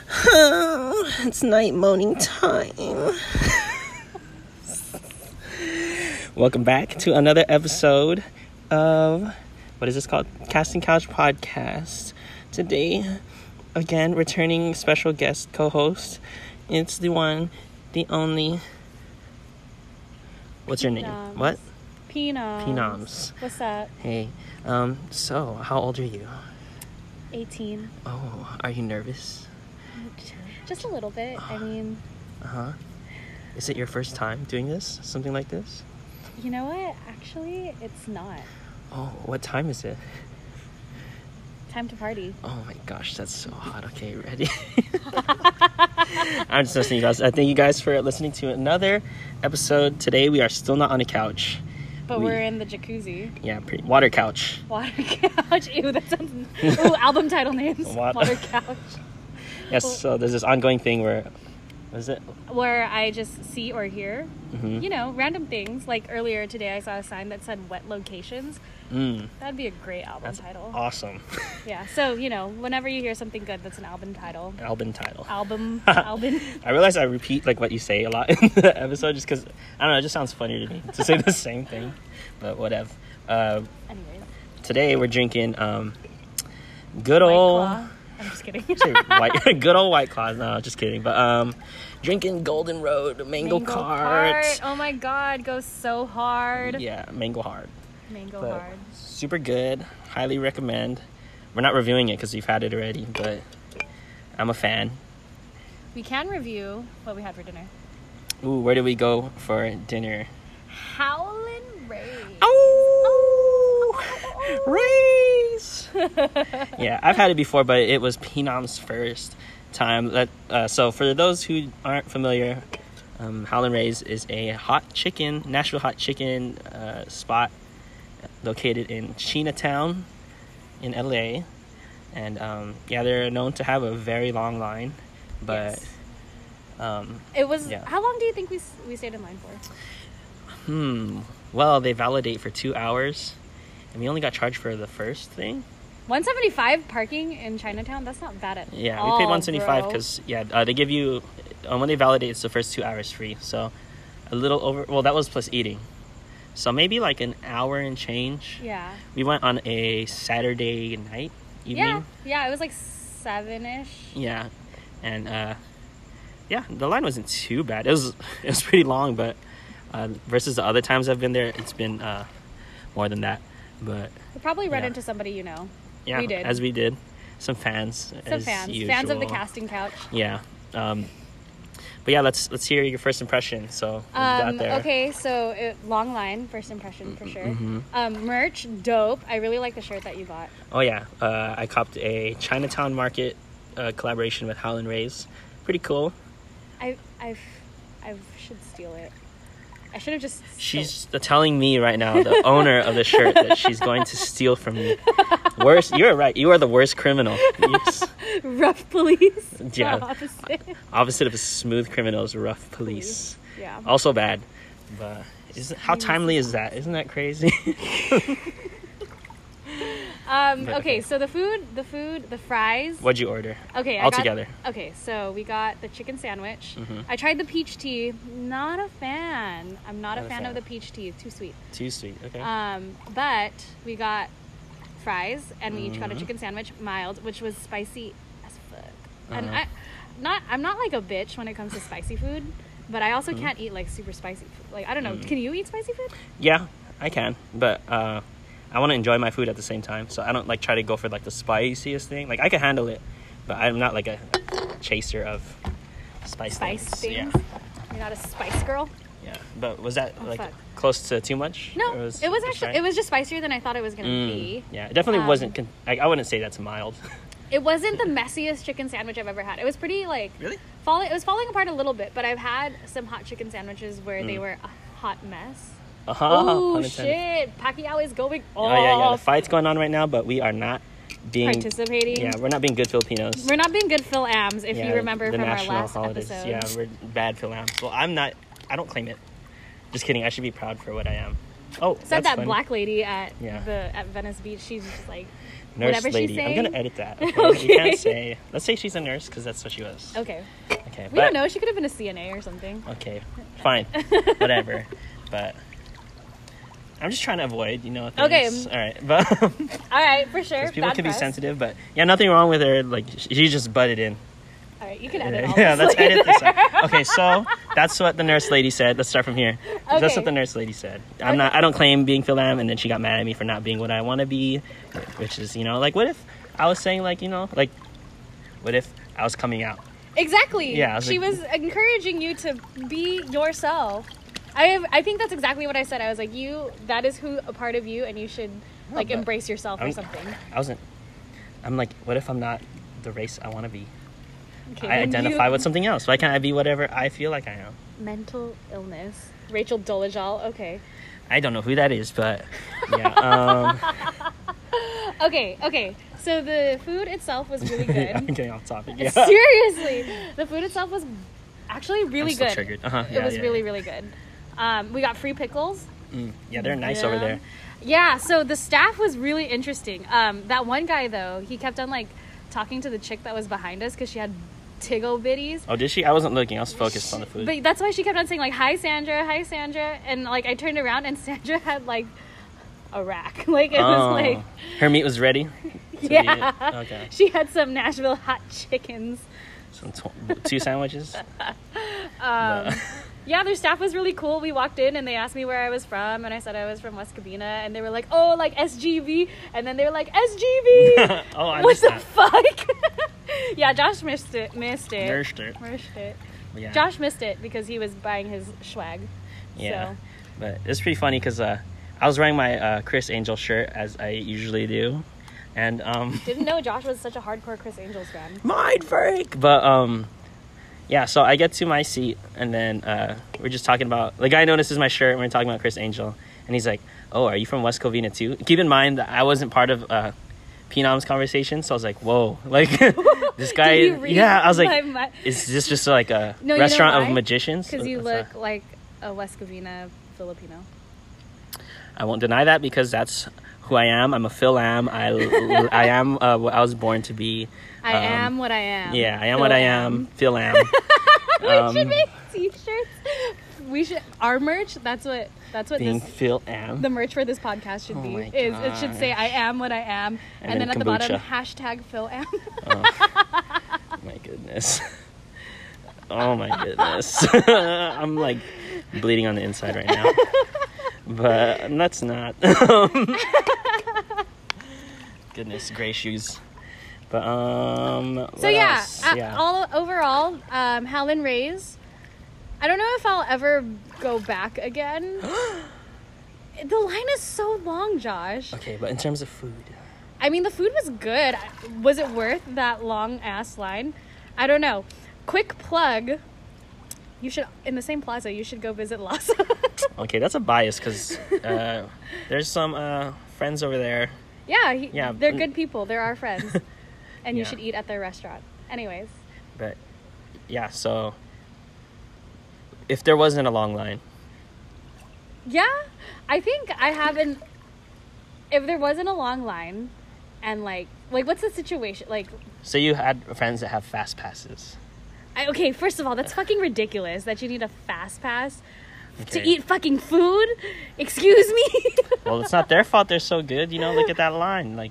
It's night moaning time. Welcome back to another episode of, what is this called? Casting Couch Podcast. Today, again, returning special guest co-host. It's the one, the only, what's your name? What? Penoms. What's that? Hey, so how old are you? 18. Oh, are you nervous? Just a little bit. I mean... Is it your first time doing this? Something like this? You know what? Actually, it's not. Oh, what time is it? Time to party. Oh my gosh, that's so hot. Okay, ready? I'm just listening, you guys. I thank you guys for listening to another episode. Today, we are still not on a couch. But we're in the jacuzzi. Yeah, water couch. Water couch. Ew, that sounds... Ooh, album title names. Water couch. Yes, so there's this ongoing thing where... What is it? Where I just see or hear, you know, random things. Like earlier today, I saw a sign that said wet locations. That'd be a great album title. Awesome. Yeah, so, you know, whenever you hear something good, that's an album title. Album title. Album. I realize I repeat, like, what you say a lot in the episode just because, I don't know, it just sounds funny to me to say the same thing. But whatever. Anyways. Today we're drinking good old... White Claw. I'm just kidding. Good old White Claw. No, just kidding. But drinking Golden Road Mango Cart. Oh my god, goes so hard. Yeah, Mango Hard. Mango But hard. super good. Highly recommend. We're not reviewing it because we've had it already, but I'm a fan. We can review what we had for dinner. Ooh, where did we go for dinner? Howlin' Rays. Rays! Yeah, I've had it before, but it was Phenom's first time. So for those who aren't familiar, Howlin' Rays is a Nashville hot chicken spot located in Chinatown in LA. And yeah, they're known to have a very long line, but yes. It was... yeah. How long do you think we stayed in line for? Well, they validate for 2 hours, and we only got charged for the first thing. $175 parking in Chinatown? That's not bad at all. Yeah, we paid $175 because they give you, when they validate, it's the first 2 hours free. So a little over, well, that was plus eating. So maybe like an hour and change. Yeah. We went on a Saturday night evening. Yeah, it was like 7-ish. Yeah, and yeah, the line wasn't too bad. It was pretty long, but versus the other times I've been there, it's been more than that. But we probably run into somebody you know. Yeah, we did. As we did. Some fans. Fans of the casting couch. Yeah. But yeah, let's hear your first impression. So we got there. Okay, so long line, first impression for sure. Merch, dope. I really like the shirt that you got. Oh yeah, I copped a Chinatown Market collaboration with Howlin' Rays. Pretty cool. I should steal it. I should have just... She's telling me right now, the owner of the shirt, that she's going to steal from me. Worst, you're right. You are the worst criminal. Rough police. Yeah. Opposite of a smooth criminal is rough police. Yeah. Also bad. But how timely is that? Isn't that crazy? Okay, so the fries. What'd you order? Okay, altogether. Okay, so we got the chicken sandwich. I tried the peach tea. Not a fan. I'm not a fan of the peach tea. Too sweet. Too sweet. Okay. But we got fries, and we each got a chicken sandwich, mild, which was spicy as fuck. And I'm not like a bitch when it comes to spicy food, but I also can't eat like super spicy food. Like, I don't know. Can you eat spicy food? Yeah, I can, but I want to enjoy my food at the same time, so I don't like try to go for like the spiciest thing. Like, I can handle it, but I'm not like a chaser of spice things. Yeah. You're not a spice girl? Yeah, but was that close to too much? No, it was just spicier than I thought it was gonna be. Yeah, it definitely wasn't. I wouldn't say that's mild. It wasn't the messiest chicken sandwich I've ever had. It was pretty like really it was falling apart a little bit, but I've had some hot chicken sandwiches where they were a hot mess. Oh shit! Pacquiao is going off. Yeah. The fight's going on right now, but we are not participating. Yeah, we're not being good Filipinos. We're not being good Phil-Ams, if you remember from our last holidays. episode. Yeah, we're bad Phil-Ams. Well, I'm not. I don't claim it. Just kidding. I should be proud for what I am. Oh, said that funny. Black lady at Venice Beach. She's just like, Nurse whatever lady. she's saying. I'm gonna edit that. Okay? Okay. You can't say. Let's say she's a nurse because that's what she was. Okay. Okay. We don't know. She could have been a CNA or something. Okay. Fine. Whatever. But I'm just trying to avoid, things. Okay. All right. But All right, for sure. people Bad can be press. sensitive, but yeah, nothing wrong with her. Like she just butted in. All right, you can edit all Yeah, this let's edit later. this out. Okay, so that's what the nurse lady said. Let's start from here. That's Okay. what the nurse lady said. I don't claim being Phil Lam, and then she got mad at me for not being what I want to be, which is, like, what if I was saying, like, what if I was coming out? Exactly. Yeah, She was encouraging you to be yourself. I think that's exactly what I said. I was like, that is a part of you, and you should, but embrace yourself or I'm- something. I'm like, what if I'm not the race I want to be? Okay, I then identify with something else. Why can't I be whatever I feel like I am? mental illness. Rachel Dolezal. Okay. I don't know who that is, but yeah. Okay. So the food itself was really good. I'm getting off topic. Yeah. Seriously, the food itself was actually really I'm still good. triggered. It was really, really good. We got free pickles. Yeah, they're nice over there. Yeah, so the staff was really interesting. That one guy, though, he kept on, talking to the chick that was behind us because she had tiggle bitties. Oh, did she? I wasn't looking. I was focused on the food. But that's why she kept on saying, hi, Sandra, hi, Sandra. And, I turned around, and Sandra had, a rack. It was, her meat was ready? yeah. Okay. She had some Nashville hot chickens. Some 2 sandwiches? Yeah, their staff was really cool. We walked in and they asked me where I was from, and I said I was from West Covina, and they were like, "Oh, like SGV," and then they were like, "SGV." Oh, I what missed the that. fuck? Yeah, Josh missed it. Nursed it. Yeah. Josh missed it because he was buying his swag. Yeah. So. But it's pretty funny because I was wearing my Chris Angel shirt as I usually do, and Didn't know Josh was such a hardcore Chris Angels fan. mind freak. But yeah, so I get to my seat, and then we're just talking about, the guy notices my shirt, and we're talking about Chris Angel, and he's like, "Oh, are you from West Covina too?" Keep in mind that I wasn't part of Phenom's conversation, so I was like, "Whoa!" Like this guy. Did you read Yeah, I was like, my mind? "Is this just like a No, you know restaurant of why? magicians?" Because you What's look like a West Covina Filipino. I won't deny that because that's who I am. I'm a Phil Lam. I am what I was born to be. I am what I am. Yeah, I am Phil what I Am. am. Phil Lam. We should make t-shirts. We should our merch. That's what Being this Phil Am. the merch for this podcast should Oh be. my It should say I am what I am, and then at the bottom kombucha. #PhilAm. Oh my goodness. Oh my goodness. I'm like bleeding on the inside right now. But that's not. Goodness, gray shoes. But So what yeah, else? all overall, Howlin' Rays. I don't know if I'll ever go back again. The line is so long, Josh. Okay, but in terms of food. I mean, the food was good. Was it worth that long ass line? I don't know. Quick plug. You should, in the same plaza, you should go visit Lhasa. Okay, that's a bias because there's some friends over there. Yeah, they're good people. They're our friends. And you Yeah. should eat at their restaurant. Anyways. But yeah, so if there wasn't a long line. Yeah, I think I haven't. If there wasn't a long line, and like what's the situation? Like, So you had friends that have fast passes. okay, first of all, that's fucking ridiculous that you need a fast pass to Okay. eat fucking food. Excuse me. Well, it's not their fault they're so good. Look at that line. Like,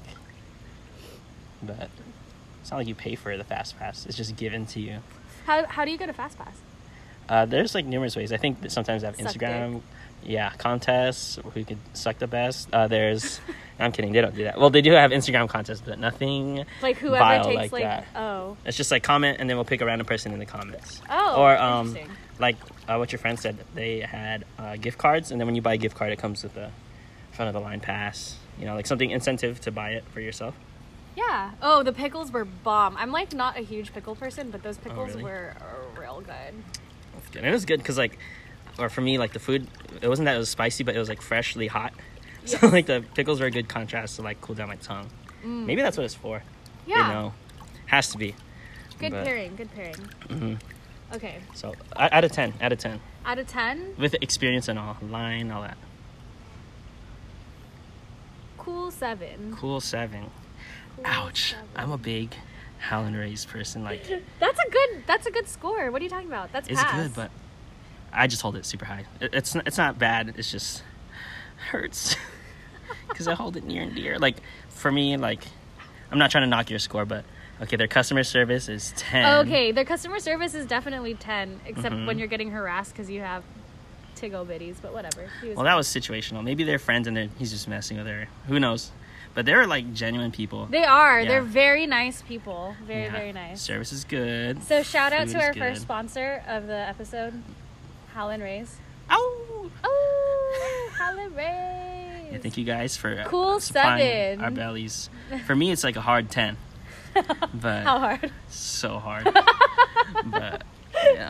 but it's not like you pay for the fast pass. It's just given to you. How do you get a fast pass? There's like numerous ways. I think that sometimes they have Suck Instagram, contests who could suck the best. There's, I'm kidding, they don't do that. Well, they do have Instagram contests, but nothing Like whoever vile takes like that. oh It's just like comment, and then we'll pick a random person in the comments. oh Or interesting. like what your friend said, they had gift cards, and then when you buy a gift card, it comes with the front of the line pass. Like something incentive to buy it for yourself. Yeah. Oh, the pickles were bomb. I'm like not a huge pickle person, but those pickles really? were real good. That's good. And it was good because or for me, like the food, it wasn't that it was spicy, but it was like freshly hot. Yes. So like the pickles were a good contrast to like cool down my tongue. Maybe that's what it's for. Yeah. Has to be. Good But- pairing. Good pairing. Mhm. Okay. So out of 10, Out of 10, with experience and all, line, all that. cool 7. Cool 7. Ouch. I'm a big Howlin' Rays person. Like, That's a good score. What are you talking about? That's it's pass. good, but I just hold it super high. It's not bad. It's just hurts because I hold it near and dear. Like, for me, like, I'm not trying to knock your score, but okay, their customer service is 10. Okay, their customer service is definitely 10, except when you're getting harassed because you have Tiggo bitties, but whatever. Well, that was situational. Maybe they're friends and he's just messing with her. Who knows? But they were like genuine people. They are. Yeah. They're very nice people. Very, Yeah. very nice. Service is good. So shout out Food to is our good. first sponsor of the episode, Howlin' Rays. Ow! Oh, Howlin' Rays. Yeah, thank you guys for Cool supplying 7. our bellies. For me, it's like a hard 10. But How hard? so hard. But yeah.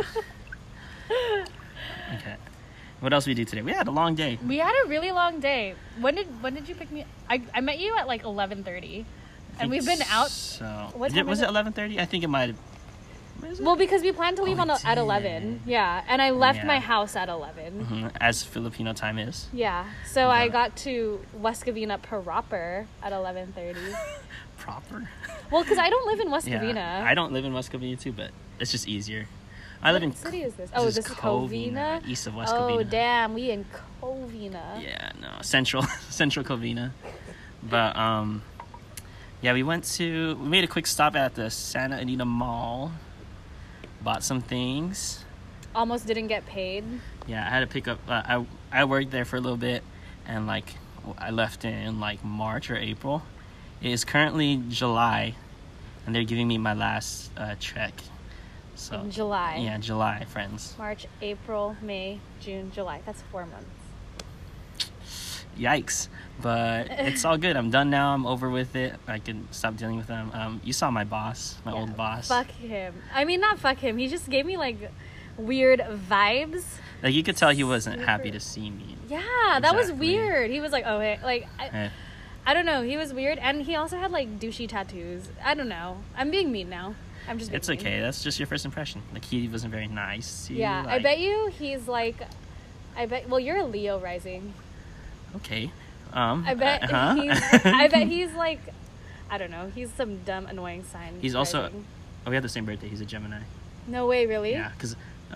Okay. What else we do today? We had a long day. We had a really long day. When did you pick me? I met you at like 11:30, and we've been out. So What time was is it it? 11:30? I think it might have. Was it? Well, because we planned to leave we at did. 11. Yeah, and I left Yeah. my house at 11. Mhm, as Filipino time is. Yeah, so I Yeah. got to West Covina proper at 11:30. Proper. Well, because I don't live in West Yeah. Covina. I don't live in West Covina too, but it's just easier. I live in. What city is this? Oh, this is Covina. East of West Oh, Covina. damn, we in Covina. Yeah, no, central Covina. But yeah, we made a quick stop at the Santa Anita Mall. Bought some things. Almost didn't get paid. Yeah, I had to pick up. I worked there for a little bit, and like I left in like March or April. It is currently July, and they're giving me my last check. So In July. Yeah, July, friends. March, April, May, June, July. That's 4 months. Yikes! But it's all good. I'm done now. I'm over with it. I can stop dealing with them. You saw my boss, my Yeah, old boss. Fuck him. I mean, not fuck him. He just gave me like weird vibes. Like you could tell he wasn't happy to see me. Yeah, that was Exactly. weird. He was like, oh, hey, like, Eh, I don't know. He was weird. And he also had like douchey tattoos. I don't know. I'm being mean now. I'm just being It's mean. okay. That's just your first impression. Like he wasn't very nice to you. Yeah, I like- bet you he's like, well, you're a Leo rising. Okay. I bet huh? I bet he's like, I don't know. He's some dumb, annoying sign. He's also- rising. Oh, we have the same birthday. He's a Gemini. No way, really? Yeah, because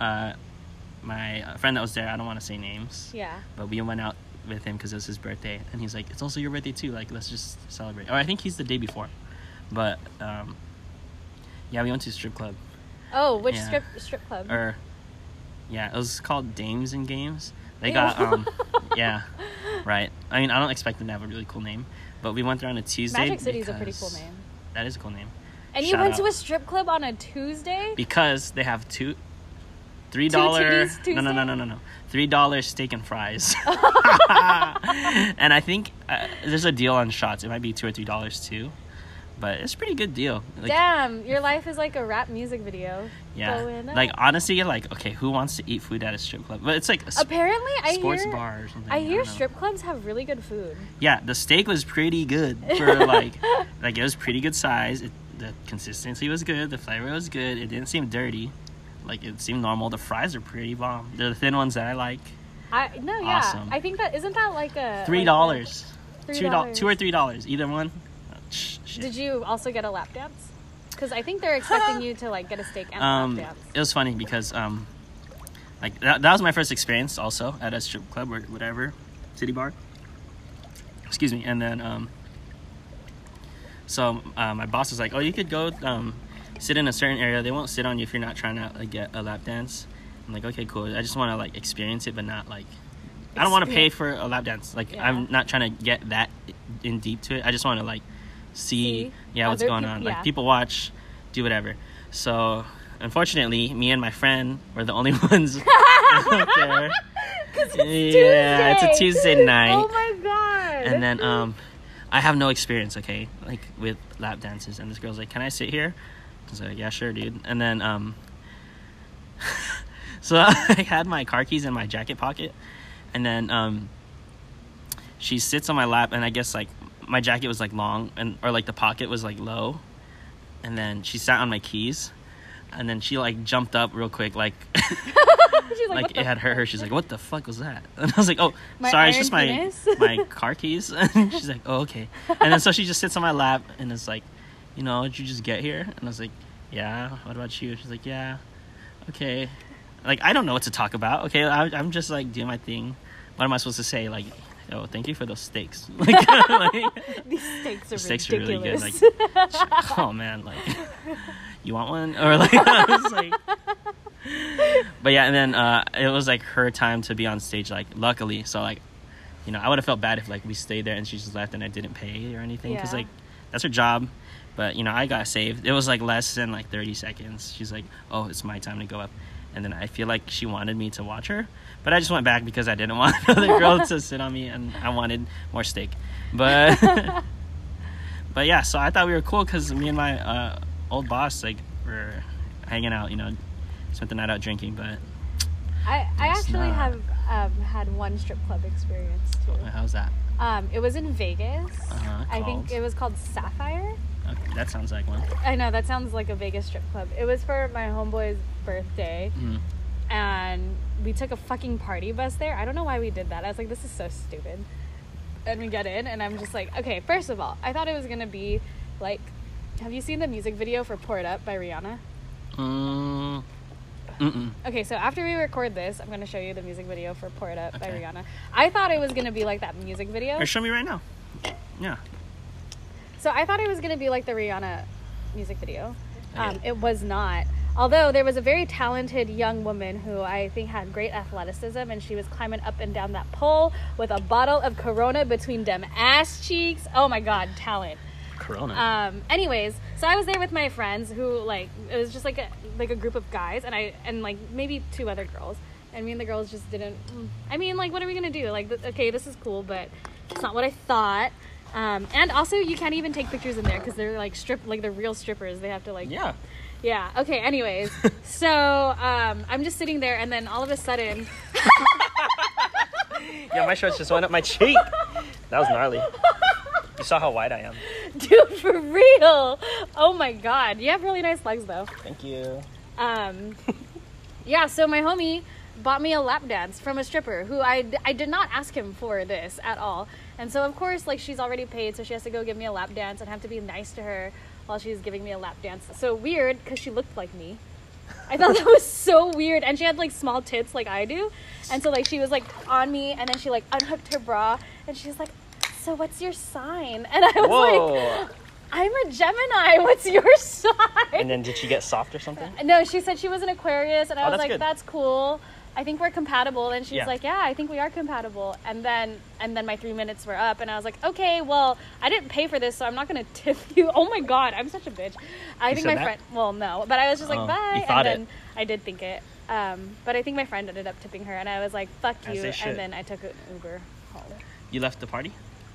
my friend that was there, I don't want to say names, Yeah. but we went out with him because it was his birthday, and he's like, "It's also your birthday too. Like, let's just celebrate." Or I think he's the day before, but yeah, we went to a strip club. Oh, which Yeah. strip club? Or yeah, it was called Dames and Games. They got yeah, right. I mean, I don't expect them to have a really cool name, but we went there on a Tuesday. Magic City's a pretty cool because- name. That is a cool name. And you Shout went out. to a strip club on a Tuesday? Because they have $3 titties no $3 steak and fries. And I think there's a deal on shots. It might be $2 or $3 too, but it's a pretty good deal. Like, Damn, your life is like a rap music video. yeah, Going up. like honestly, like okay, who wants to eat food at a strip club? But it's like a Apparently, I sports hear bar or something. I hear don't know. strip clubs have really good food. Yeah, the steak was pretty good for like it was pretty good size. The consistency was good. The flavor was good. It didn't seem dirty. Like it seemed normal. The fries are pretty bomb. They're the thin ones that I like. Yeah. Awesome. I think that isn't that like a $3, $3. $2 or $3, either one. Shit. Did you also get a lap dance? Because I think they're expecting you to like get a steak and a lap dance. It was funny because like that was my first experience also at a strip club or whatever, city bar. Excuse me. And then so my boss was like, "Oh, you could go sit in a certain area. They won't sit on you if you're not trying to like get a lap dance." I'm like, "Okay, cool. I just want to like experience it, but not like I don't want to pay for a lap dance. Like Yeah. I'm not trying to get that in deep to it. I just want to like see what's other going peop- on. yeah. Like people watch, do whatever." So unfortunately, me and my friend were the only ones out there. Yeah, it's a Tuesday night. Oh my god. And then I have no experience, okay, like with lap dances. And this girl's like, "Can I sit here?" I was like, "Yeah, sure, dude." And then so I had my car keys in my jacket pocket, and then she sits on my lap, and I guess like my jacket was like long, or like the pocket was like low, and then she sat on my keys, and then she like jumped up real quick, like She's like, what it the had hurt her. She's like, what the fuck was that? And I was like, oh, My sorry, it's iron just my penis? my car keys. And she's like, oh, okay. And then so she just sits on my lap and is like, you know, did you just get here? And I was like, yeah. What about you? She's like, yeah. Okay. Like, I don't know what to talk about. Okay, I'm just like doing my thing. What am I supposed to say? Like, oh, thank you for those steaks. Like, These steaks are the steaks are really good. ridiculous. Like, oh man, like, you want one? Or like, I was like, but yeah, and then it was like her time to be on stage. Like, luckily, so like, you know, I would have felt bad if like we stayed there and she just left and I didn't pay or anything, because Yeah. like that's her job. But you know, I got saved. It was like less than like 30 seconds. She's like, oh, it's my time to go up. And then I feel like she wanted me to watch her, but I just went back because I didn't want another girl to sit on me, and I wanted more steak. But but yeah, so I thought we were cool because me and my old boss like were hanging out, you know, spent the night out drinking. But I It's actually not. have had one strip club experience too. how's that? It was in Vegas. I think Called? it was called Sapphire. Okay, that sounds like one. I know, that sounds like a Vegas strip club. It was for my homeboy's birthday, Mm. and we took a fucking party bus there. I don't know why we did that. I was like, this is so stupid. And we get in, and I'm just like, okay, first of all, I thought it was gonna be like, have you seen the music video for Pour It Up by Rihanna? Mm-mm. Okay, so after we record this, I'm gonna show you the music video for Pour It Up by Okay. Rihanna. I thought it was gonna be like that music video. Or show me right now. Yeah. So I thought it was going to be like the Rihanna music video. Okay. It was not. Although there was a very talented young woman who I think had great athleticism, and she was climbing up and down that pole with a bottle of Corona between them ass cheeks. Oh my God, talent. Corona. Anyways, so I was there with my friends who, like, it was just like a group of guys, and like maybe two other girls. And me and the girls just didn't. I mean, like, what are we gonna do? Like, okay, this is cool, but it's not what I thought. And also, you can't even take pictures in there because they're like they're real strippers. They have to like. Yeah. Yeah. Okay. Anyways, so I'm just sitting there, and then all of a sudden, Yeah, my shorts just went up my cheek. That was gnarly. You saw how wide I am. dude, for real. Oh my God, you have really nice legs though. Thank you. Yeah. So my homie bought me a lap dance from a stripper who I did not ask him for this at all. And so, of course, like, she's already paid, so she has to go give me a lap dance and have to be nice to her while she's giving me a lap dance. So weird, because she looked like me. I thought that was so weird. And she had, like, small tits like I do. And so, like, she was, like, on me, and then she, like, unhooked her bra, and she's like, so what's your sign? And I was like, I'm a Gemini. What's your sign? And then did she get soft or something? No, she said she was an Aquarius, and I was that's like, good. that's cool. I think we're compatible. And she's Yeah. like, yeah, I think we are compatible. And then my 3 minutes were up, and I was like, okay, well, I didn't pay for this, so I'm not gonna tip you. Oh my God, I'm such a bitch. I think said my that? friend, well, no, but I was just like, Oh, bye. you thought and then it. I did think it. But I think my friend ended up tipping her, and I was like, fuck As you. they should. And then I took an Uber home. You left the party?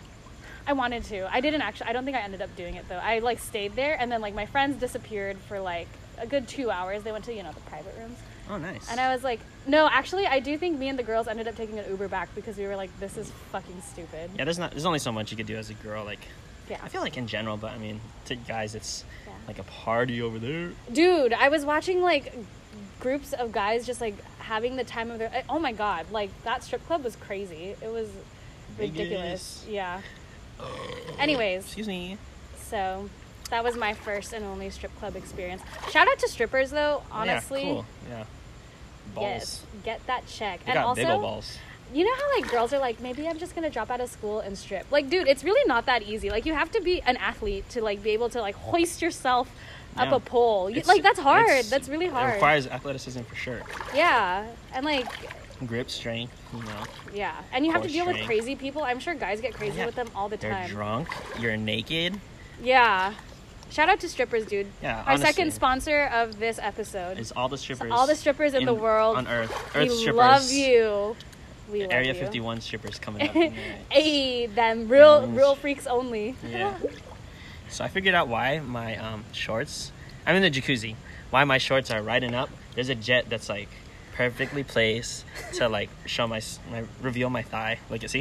I wanted to. I didn't actually. I don't think I ended up doing it though. I like stayed there, and then like my friends disappeared for like a good 2 hours. They went to the private rooms, Oh, nice. and I was like, no, actually, I do think me and the girls ended up taking an Uber back because we were like, this is fucking stupid. Yeah, there's only so much you could do as a girl. Like, Yeah. I feel like in general, but I mean, to guys, it's Yeah. like a party over there. Dude, I was watching like groups of guys just like having the time of their. Oh my God, like that strip club was crazy. It was ridiculous. Vegas. Yeah. Anyways. Excuse me. So that was my first and only strip club experience. Shout out to strippers though, honestly. Yeah, cool. Yeah. Balls. Yes, get that check. They and got also, big ol' balls. you know how like girls are like, maybe I'm just gonna drop out of school and strip. Like, dude, it's really not that easy. Like, you have to be an athlete to like be able to like hoist yourself up Yeah. a pole. It's- Like, that's hard. it's- That's really It hard. requires athleticism for sure. Yeah, and like, Grip strength, yeah, and you have to Core deal with strength. crazy people. I'm sure guys get crazy Yeah. with them all the They're time. drunk. You're naked. Yeah. Shout out to strippers, dude. Yeah, Our honestly. second sponsor of this episode. It's all the strippers. all the strippers in the world. on Earth. We Earth strippers. love you. We love Area you. 51 strippers coming up. Hey, them real Yes. real freaks only. Yeah. So I figured out why my shorts. I'm in the jacuzzi. Why my shorts are riding up. There's a jet that's like perfectly placed to like show my reveal my thigh. Look at see.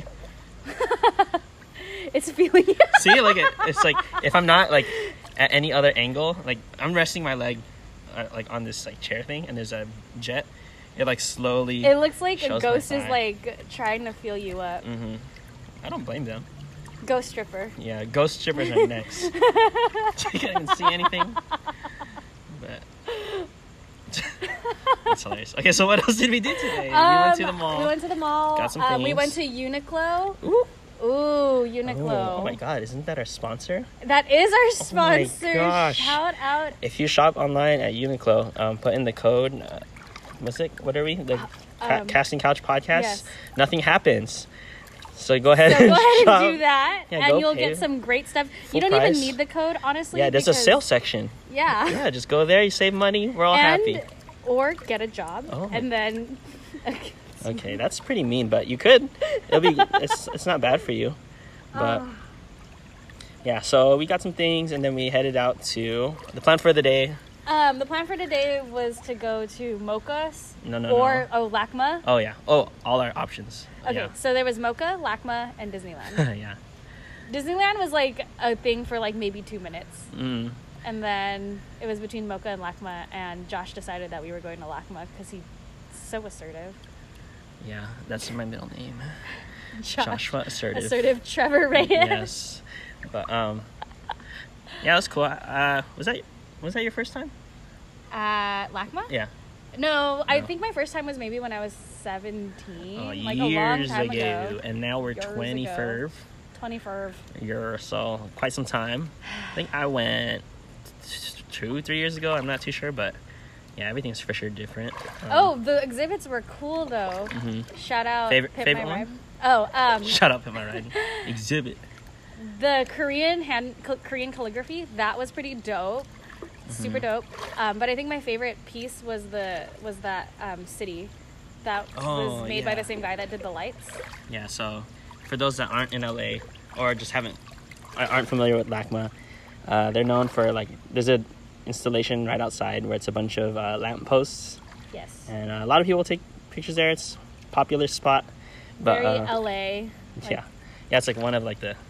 It's feeling. See, like it's like if I'm not like at any other angle, like I'm resting my leg like on this like chair thing, and there's a jet. It like slowly. It looks like a shows ghost my is thigh. like trying to feel you up. Mm-hmm. I don't blame them. Ghost stripper. Yeah, ghost strippers are next. I can't even see anything. But that's hilarious. Okay, so what else did we do today? We went to the mall. We went to the mall. Got some We things. went to Uniqlo. Ooh. Ooh, Uniqlo. Oh my god, isn't that our sponsor? That is our Oh my sponsor. gosh. Shout out. If you shop online at Uniqlo, put in the code. What's it? What are we? The Casting Couch Podcast. Yes. Nothing happens. So go ahead So and go ahead shop. and do that, Yeah, and go you'll pay get some great stuff. full You don't price. even need the code, honestly. Yeah, there's a because- sales section. Yeah. Yeah, just go there. You save money. We're all happy. Or get a job, Oh. and then. Okay, that's pretty mean, but you could. It'll be. It's not bad for you, but yeah. So we got some things, and then we headed out to the plan for the day. The plan for today was to go to Mocha's No. LACMA. Oh yeah. Oh, all our options. Okay, so there was Mocha, LACMA, and Disneyland. Yeah. Yeah. Disneyland was like a thing for like maybe 2 minutes. Mm. And then it was between Mocha and LACMA, and Josh decided that we were going to LACMA because he's so assertive. Yeah, that's my middle name. Joshua Assertive. Assertive Trevor Reyes. Yes. But yeah, it was cool. Was that your first time? LACMA? Yeah. No, I No. think my first time was maybe when I was 17. Oh, like a long years time ago. ago. And now we're Years 20 ago. ferv. 20 ferv. Year, so quite some time. I think I went 2-3 years ago. I'm not too sure, but yeah, everything's for sure different. Oh, the exhibits were cool though. Mhm. Shout out Favorite Pimp one? My Ride. Oh, Shut up, am I right? Exhibit. the Korean calligraphy, that was pretty dope. Super Mm-hmm. dope. But I think my favorite piece was that city that Oh, was made by yeah. the same guy that did the lights. Yeah, so for those that aren't in LA or just aren't familiar with LACMA, they're known for like there's a installation right outside where it's a bunch of lamp posts, Yes. and a lot of people take pictures there. It's a popular spot, but Very LA. yeah, it's like one of like the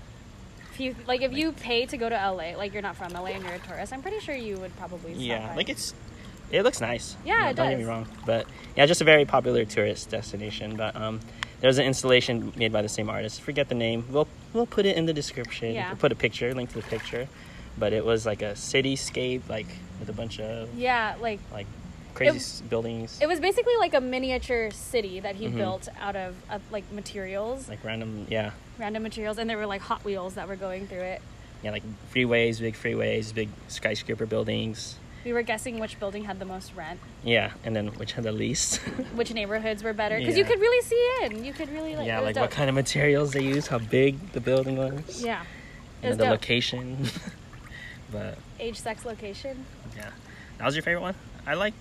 If you pay to go to LA, like you're not from LA and you're a tourist, I'm pretty sure you would probably stop by. like it looks nice. Yeah, it Don't get me does. wrong, but yeah, just a very popular tourist destination. But there's an installation made by the same artist. Forget the name. We'll put it in the description. Yeah. We'll put a picture, link to the picture. But it was like a cityscape, like with a bunch of Yeah, like crazy It- buildings, it was basically like a miniature city that he Mhm. built out of like materials, like random materials, and there were like Hot Wheels that were going through it. like freeways, big skyscraper buildings. We were guessing which building had the most rent, Yeah, and then which had the least. which neighborhoods were better, because you Yeah. could really see in. You could really like. Yeah, it was like dope. what kind of materials they use, how big the building was. Yeah, it And was the dope. location. But Age, sex, location. yeah, that was your favorite one. I like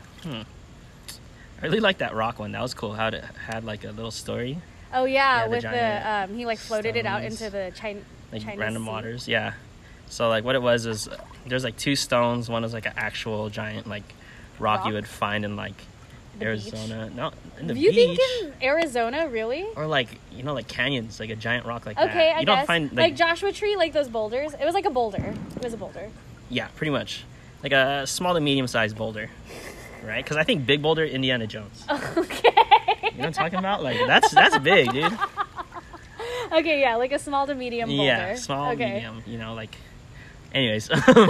I really like that rock one. That was cool. How it had like a little story, Oh yeah, Yeah, the with giant he like floated it out stones. into the like Chinese random sea. waters. Yeah. So like what it was is there's like two stones. One was like an actual giant like rock you Rock? would find in like The Arizona. No, in the You beach. think in Arizona, really? Or like like canyons, like a giant rock like Okay, that. I You guess. don't find like Joshua Tree, like those boulders. It was like a boulder. It was a boulder. yeah, pretty much like a small to medium sized boulder, right? Because I think Big Boulder, Indiana Jones. Okay. You know what I'm talking about? Like that's big, dude. Okay, yeah, like a small to medium boulder. Yeah, small, okay. medium. Like. Anyways.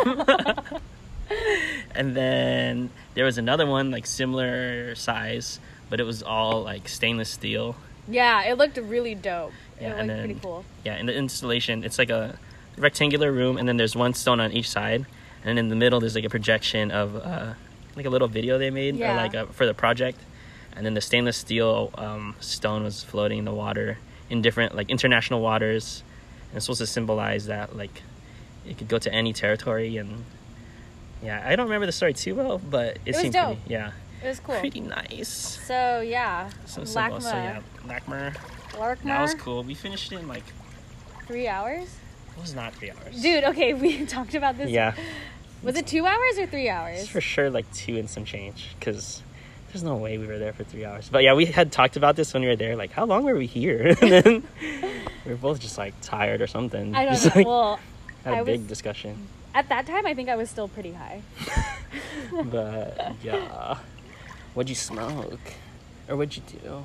And then there was another one like similar size, but it was all like stainless steel. Yeah, it looked really dope. Yeah, It and looked then pretty cool. yeah, in the installation, it's like a rectangular room, and then there's one stone on each side, and in the middle there's like a projection of like a little video they made Yeah. or like for the project, and then the stainless steel stone was floating in the water in different like international waters, and it's supposed to symbolize that like it could go to any territory. And yeah, I don't remember the story too well, but it was seemed dope. pretty It was cool. pretty nice. So yeah, Some symbols. So yeah, LACMA. LACMA. That was cool. We finished it in like 3 hours? it was not 3 hours. Dude, okay, we talked about this. Yeah. Was it 2 hours or 3 hours? It's for sure like 2 and some change, because there's no way we were there for 3 hours. But yeah, we had talked about this when we were there, like how long were we here? And then we were both just like tired or something. I don't Just, know. like, Well, had a I big was- discussion. at that time, I think I was still pretty high. But yeah, What'd you smoke? Or what'd you do?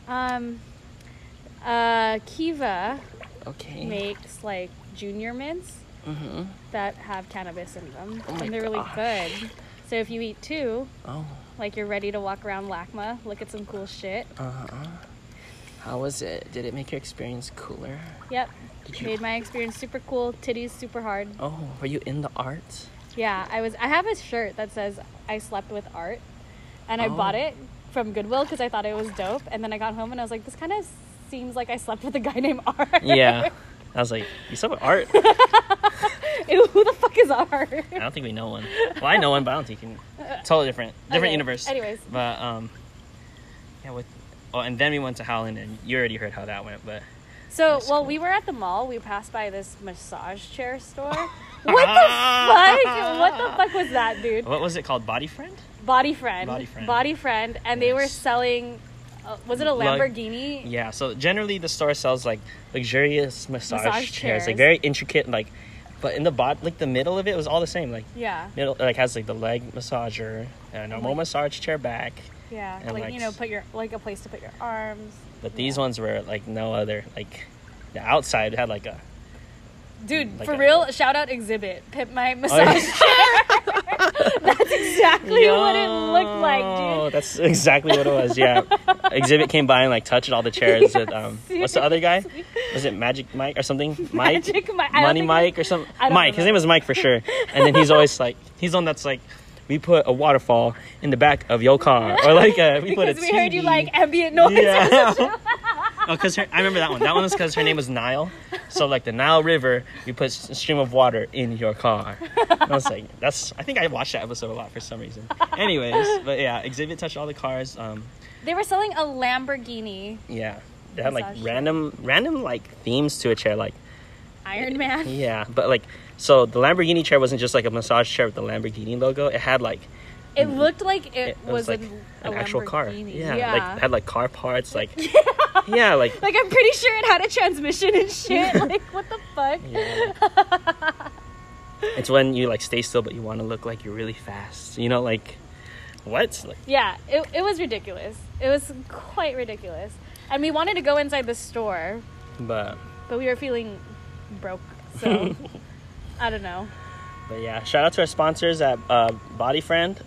Kiva Okay. makes like junior mints Mm-hmm. that have cannabis in them, Oh my and they're really gosh. good. So if you eat 2, Oh. like you're ready to walk around LACMA, look at some cool shit. How was it? Did it make your experience cooler? Yep. Did you- Made my experience super cool. Titties super hard. Oh, were you in the art? Yeah, I have a shirt that says I slept with art, and I Oh. bought it from Goodwill because I thought it was dope. And then I got home and I was like, this kind of seems like I slept with a guy named Art. Yeah. I was like, you slept with art? Ew, who the fuck is Art? I don't think we know one. Well, I know one, but I don't think you can. Totally different. Different Okay, universe. anyways. But, yeah, and then we went to Howland, and you already heard how that went, but. So, That's well, cool. we were at the mall. We passed by this massage chair store. What the fuck? What the fuck was that, dude? What was it called? Body Friend? Body Friend. Body Friend. Body Friend. And they were Yes. selling, was it a Like- Lamborghini? Yeah, so generally the store sells like luxurious massage Massage chairs, like chairs. very intricate, like, but in the like the middle of it was all the same, like Yeah. middle, like has like the leg massager, a normal like- massage chair back, Yeah. And, Like, like, you know, put your, like a place to put your arms. but these Yeah. ones were like no other, like the outside had like a Dude, like for a- real, shout out Exhibit. Pimp my Oh, massage chair. That's exactly what it looked like, Yo, dude. that's exactly what it was. Yeah, Exhibit came by and like touched all the chairs. Yeah, With, what's the other guy? Was it Magic Mike or something? Mike, Magic Mike. I don't Money think Mike or something. I don't Mike. His know. name was Mike for sure. And then he's always like, he's on that's like, we put a waterfall in the back of your car, or like we put a Because we heard you TV. like ambient noise. Yeah. Oh, because I remember that one. That one was because her name was Nile. So like the Nile River, we put a stream of water in your car. And I was like, I think I watched that episode a lot for some reason. Anyways, but yeah, Exhibit touched all the cars. They were selling a Lamborghini Yeah, they had like Massage random like themes to a chair. Like Iron Man. yeah, but like so the Lamborghini chair wasn't just like a massage chair with the Lamborghini logo. It had like It looked like it was like a an actual car. Lamborghini. Yeah, like it had like car parts. Like yeah, like Like, I'm pretty sure it had a transmission and shit. Like, what the fuck? yeah. It's when you like stay still, but you want to look like you're really fast. You know, like what? Like Yeah, it was ridiculous. It was quite ridiculous. And we wanted to go inside the store, but but we were feeling broke. So, I don't know. But yeah, shout out to our sponsors at Body Friend.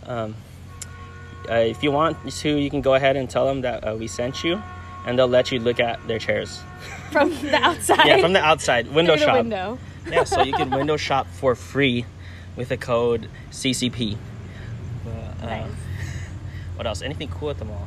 If you want to, you can go ahead and tell them that we sent you, and they'll let you look at their chairs. From the outside. Yeah, from the outside, window Through the shop. window. Yeah, so you can window shop for free with the code CCP. But, Nice. What else? Anything cool at the mall?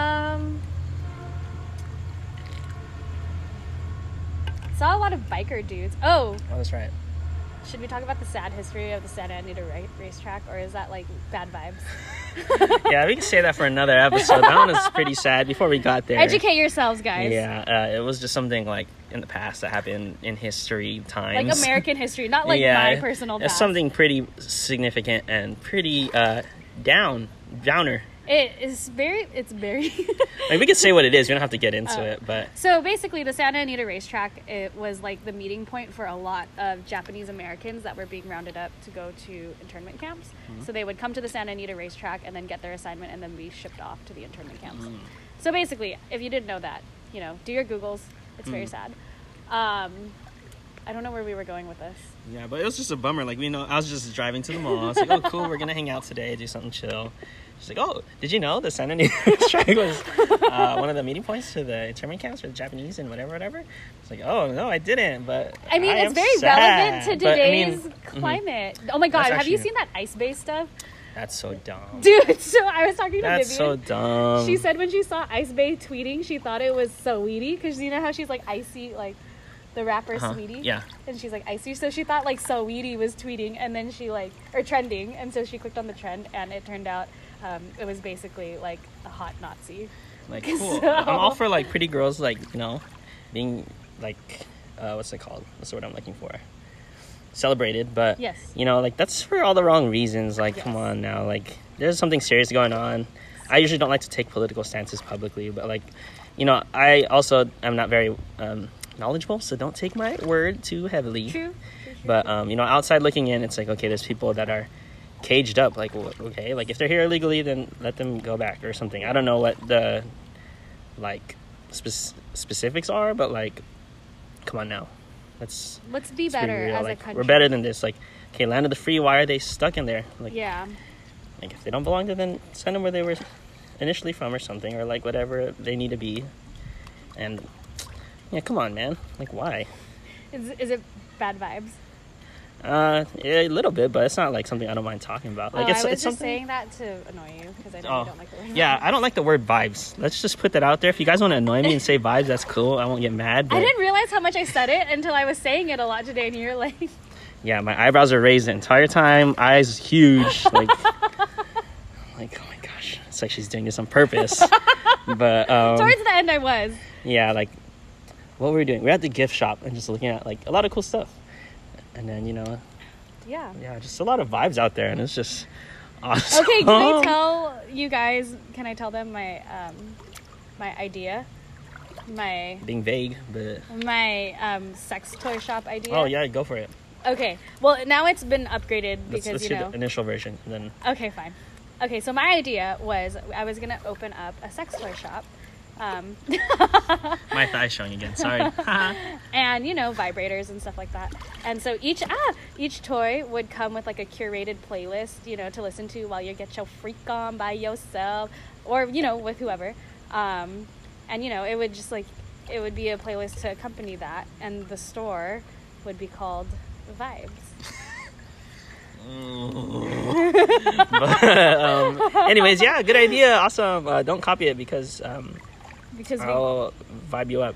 Saw a lot of biker dudes. Oh, Oh, that's right. should we talk about the sad history of the Santa Anita racetrack, or is that like bad vibes? Yeah, we can say that for another episode. That one was pretty sad before we got there. Educate yourselves, guys. Yeah, it was just something like in the past that happened in history times. Like American history, not like my personal It's past. something pretty significant and pretty downer. It's very Like we could say what it is. We don't have to get into Oh. it, but So basically, the Santa Anita racetrack, it was like the meeting point for a lot of Japanese Americans that were being rounded up to go to internment camps. Mm-hmm. So they would come to the Santa Anita racetrack and then get their assignment and then be shipped off to the internment camps. Mm. So basically, if you didn't know that, you know, do your Googles. It's very Mm. sad. I don't know where we were going with this. yeah, but it was just a bummer. Like I was just driving to the mall. I was like, oh, cool, we're gonna hang out today, do something chill. She's like, oh, did you know the Santa Anita track was one of the meeting points to the internment camps for the Japanese and whatever. It's like, oh no, I didn't. But I mean, it's am very sad. relevant to But, I mean, today's mhm. climate. Oh my god, That's have you actually- seen that ice-based stuff? That's so dumb. Dude, so I was talking to That's so Vivian. dumb. She said when she saw Ice Bay tweeting, she thought it was Saweetie, because you know how she's like icy, like the rapper Saweetie? Yeah. And she's like icy, so she thought like Saweetie was tweeting, and then she like, or trending, and so she clicked on the trend, and it turned out it was basically like a hot Nazi. Like, cool. So- I'm all for like pretty girls, like, you know, being like, what's it called? What's the word I'm looking for? Celebrated, but Yes. you know, like that's for all the wrong reasons. Like, Yes. come on now, like there's something serious going on. I usually don't like to take political stances publicly, but like, you know, I also am not very knowledgeable, so don't take my word too heavily. True. But you know, outside looking in, it's like, okay, there's people that are, caged up. Like, okay, like if they're here illegally, then let them go back or something. I don't know what the like specifics are, but like, come on now, let's be better as like, a country. we're better than this. Like, okay, land of the free. Why are they stuck in there? Like, yeah. Like if they don't belong there, then send them where they were initially from or something, or like whatever they need to be. And yeah, come on, man. Like, why? Is it bad vibes? Yeah, a little bit, but it's not like something I don't mind talking about. Like, I was it's just something... saying that to annoy you because I don't like the word. Yeah, I don't like the word vibes. Let's just put that out there. If you guys want to annoy me and say vibes, that's cool. I won't get mad. But... I didn't realize how much I said it until I was saying it a lot today, and you're like, yeah, my eyebrows are raised the entire time. Eyes huge. Like, like, oh my gosh, it's like she's doing this on purpose. But towards the end, I was. Yeah, like, what were we doing? We were at the gift shop and just looking at like a lot of cool stuff. And then, yeah, just a lot of vibes out there, and it's just awesome. Okay, can I tell you guys? Can I tell them my my idea? Being vague, but my sex toy shop idea. Oh yeah, go for it. Okay, well now it's been upgraded because let's hear the initial version, and then. Okay, fine. Okay, so my idea was I was gonna open up a sex toy shop. My thigh's showing again, sorry. And vibrators and stuff like that, and so each toy would come with like a curated playlist to listen to while you get your freak on by yourself or with whoever, and it would just like it would be a playlist to accompany that, and the store would be called Vibes. But, anyways, yeah, good idea, awesome. Don't copy it because I'll vibe you up.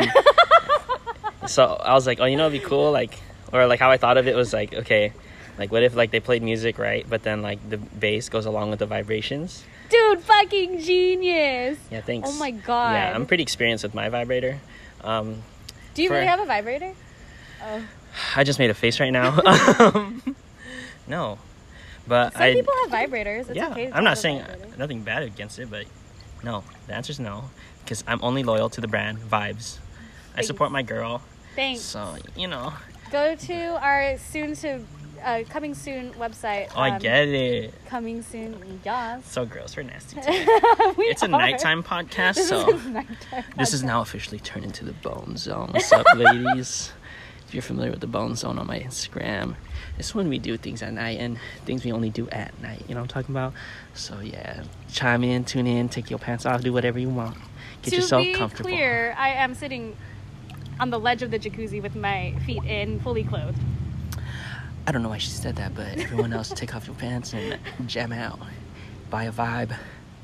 So I was like, oh, it'd be cool, like, or like how I thought of it was like, okay, like what if like they played music, right, but then like the bass goes along with the vibrations. Dude, fucking genius. Yeah, thanks. Oh my god. Yeah, I'm pretty experienced with my vibrator. Do you really have a vibrator? Oh, I just made a face right now. No, but some people have vibrators. It's okay. I'm not saying nothing bad against it, but no, the answer is no, because I'm only loyal to the brand Vibes. I support my girl. Thanks. So go to our coming soon website. Oh, I get it. Coming soon, yes. So gross, we're nasty today. It's a nighttime podcast, so this is now officially turned into the Bone Zone. What's up, ladies? If you're familiar with the Bone Zone on my Instagram, it's when we do things at night and things we only do at night. You know what I'm talking about? So yeah, chime in, tune in, take your pants off, do whatever you want. Get yourself comfortable. To be clear, I am sitting on the ledge of the jacuzzi with my feet in, fully clothed. I don't know why she said that, but everyone else, take off your pants and jam out. Buy a Vibe.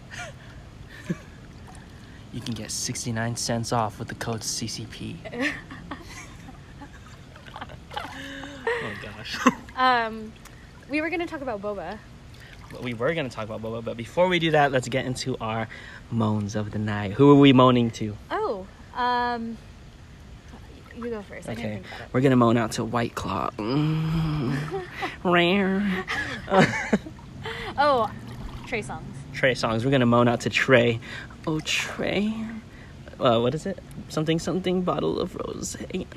You can get 69 cents off with the code CCP. Oh gosh. We were going to talk about boba. We were going to talk about boba, but before we do that, let's get into our moans of the night. Who are we moaning to? Oh, you go first. I didn't think about it. We're going to moan out to White Claw. Rare. Oh, Trey Songz. Trey Songz. We're going to moan out to Trey. Oh, Trey. What is it? Something bottle of rose. Could you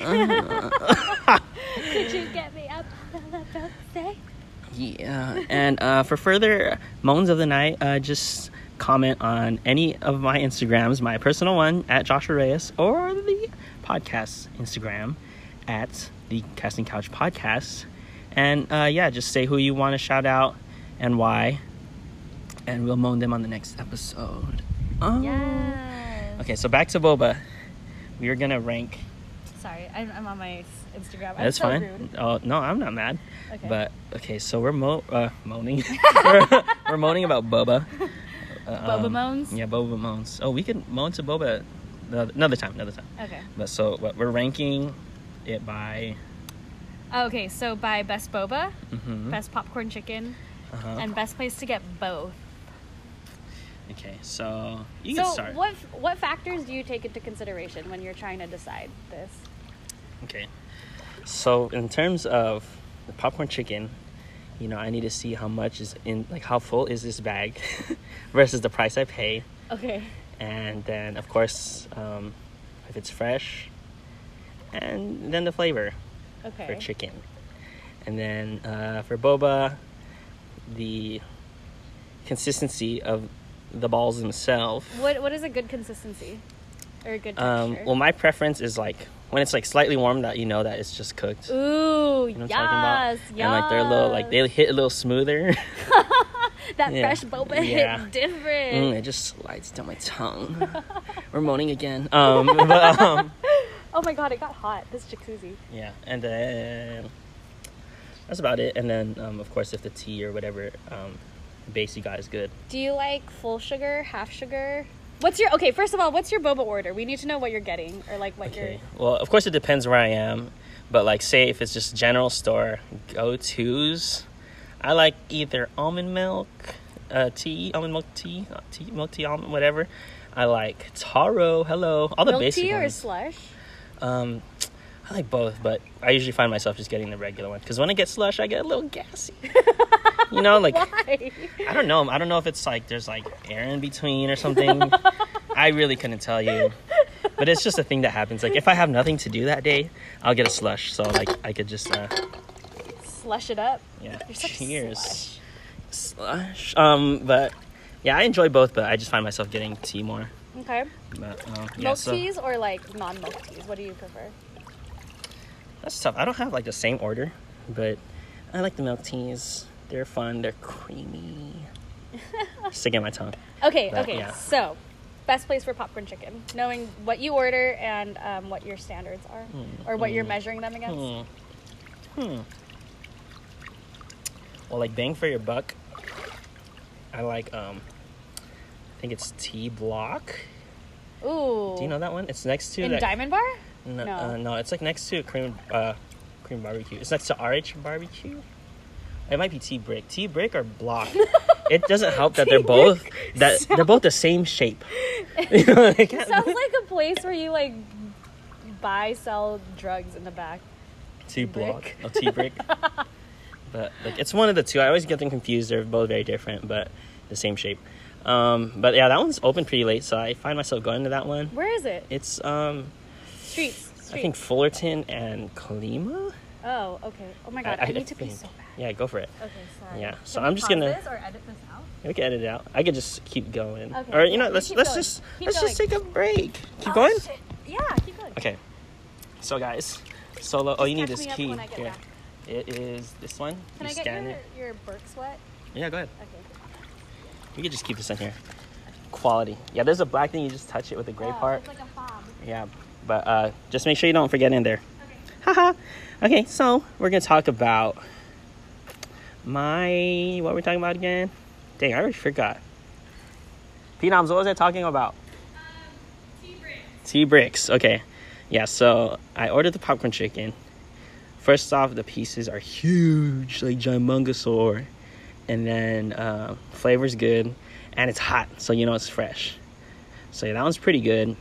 get me up the rose? Yeah. And for further moans of the night, just comment on any of my Instagrams, my personal one at Joshua Reyes, or the podcast Instagram at the Casting Couch Podcast. And just say who you want to shout out and why, and we'll moan them on the next episode. Oh. Yes. Okay, so back to boba. We are gonna rank. Sorry, I'm on my Instagram. That's so fine. Rude. Oh no, I'm not mad. Okay. But okay, so we're moaning. we're moaning about boba. Boba moans. Yeah, boba moans. Oh, we can moan to boba another time. Okay. But so we're ranking it by. Okay, so by best boba, Mm-hmm. best popcorn chicken, and best place to get both. Okay, so you can start. What factors do you take into consideration when you're trying to decide this? Okay, so in terms of the popcorn chicken, I need to see how much is in, like how full is this bag versus the price I pay. Okay. And then of course, if it's fresh, and then the flavor. Okay. For chicken. And then for boba, the consistency of the balls themselves. What is a good consistency or a good texture? Well, my preference is like when it's like slightly warm, that you know that it's just cooked. Ooh, You know what I'm yes, talking about? yes. And like they're a little, like they hit a little smoother. That Yeah. fresh boba Yeah. hit different. It just slides down my tongue. We're moaning again. But, Oh my god, it got hot. This jacuzzi. yeah, and then that's about it. And then of course, if the tea or whatever base you got is good. Do you like full sugar, half sugar? First of all, what's your boba order? We need to know what you're getting, or like what Okay. Well, of course it depends where I am, but like say if it's just general store go-tos, I like either almond milk tea, milk tea, almond, whatever. I like taro, all the milk basic tea or ones. slush? I like both, but I usually find myself just getting the regular one because when I get slush, I get a little gassy. You know, like Why? I don't know. I don't know if it's like there's like air in between or something. I really couldn't tell you. But it's just a thing that happens. Like if I have nothing to do that day, I'll get a slush. So like I could just Slush it up. yeah. You're such a Cheers. Slush. But yeah, I enjoy both, but I just find myself getting tea more. Okay. But yeah, Milk so teas or like non-milk teas? What do you prefer? that's tough. I don't have like the same order, but I like the milk teas. They're fun. They're creamy. Sticking my tongue. Okay, But, okay. yeah. So, best place for popcorn chicken, knowing what you order and what your standards are, or what you're measuring them against. Well, like bang for your buck, I like I think it's T Block. Ooh. Do you know that one? It's next to In that. Diamond Bar? No, no, it's like next to cream barbecue. It's next to RH barbecue. It might be T Brick or Block. It doesn't help that they're both they're both the same shape. You know, like, Sounds like a place where you like sell drugs in the back. T Block. Brick. Oh, T Brick. But like it's one of the two. I always get them confused. They're both very different, but the same shape. But yeah, that one's open pretty late, so I find myself going to that one. Where is it? It's Streets. I think Fullerton and Colima. Oh, okay. Oh my god, I need to pee think. so bad. Yeah, go for it. Okay, sorry. Yeah, so Can I'm we just pause gonna- this or edit this out? We can edit it out. I could just keep going. Okay, Or you know, yeah, let's keep let's going. just Keep let's just going. take a break. Keep Oh, going. shit. Yeah, keep going. Okay. So guys, solo. Oh, you need Catch this me up key. when I get Here. back. It is this one. Can You I get scan your Burke sweat? it. Yeah, go ahead. Okay. We could just keep this in here. Quality. Yeah, there's a black thing. You just touch it with the gray part. It's like a fob. Yeah, but just make sure you don't forget in there. Okay. Haha. Okay, so we're gonna talk about what we're talking about again. Dang, I already forgot. P-Noms, what was I talking about? T-Bricks. Okay. Yeah, so I ordered the popcorn chicken. First off, the pieces are huge, like gimungosaur. And then flavor's good. And it's hot, so you know it's fresh. So yeah, that one's pretty good.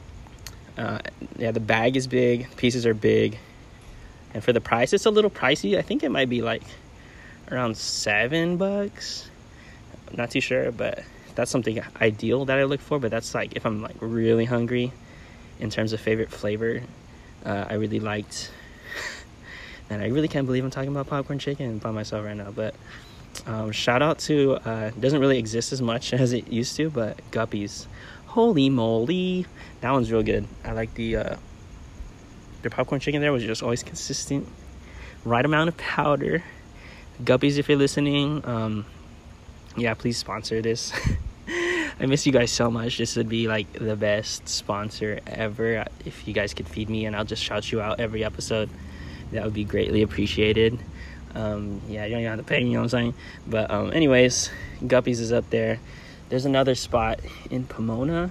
Yeah, the bag is big. Pieces are big. And for the price, it's a little pricey. I think it might be like around $7. I'm not too sure, but that's something ideal that I look for. But that's like if I'm like really hungry in terms of favorite flavor. I really liked, and I really can't believe I'm talking about popcorn chicken by myself right now. But shout out to, it doesn't really exist as much as it used to, but Guppies. Holy moly. That one's real good. I like the popcorn chicken there was just always consistent. Right amount of powder. Guppies, if you're listening, yeah, please sponsor this. I miss you guys so much. This would be like the best sponsor ever. If you guys could feed me and I'll just shout you out every episode, that would be greatly appreciated. Yeah, you don't even have to pay me, you know what I'm saying? But anyways, Guppies is up there. There's another spot in Pomona.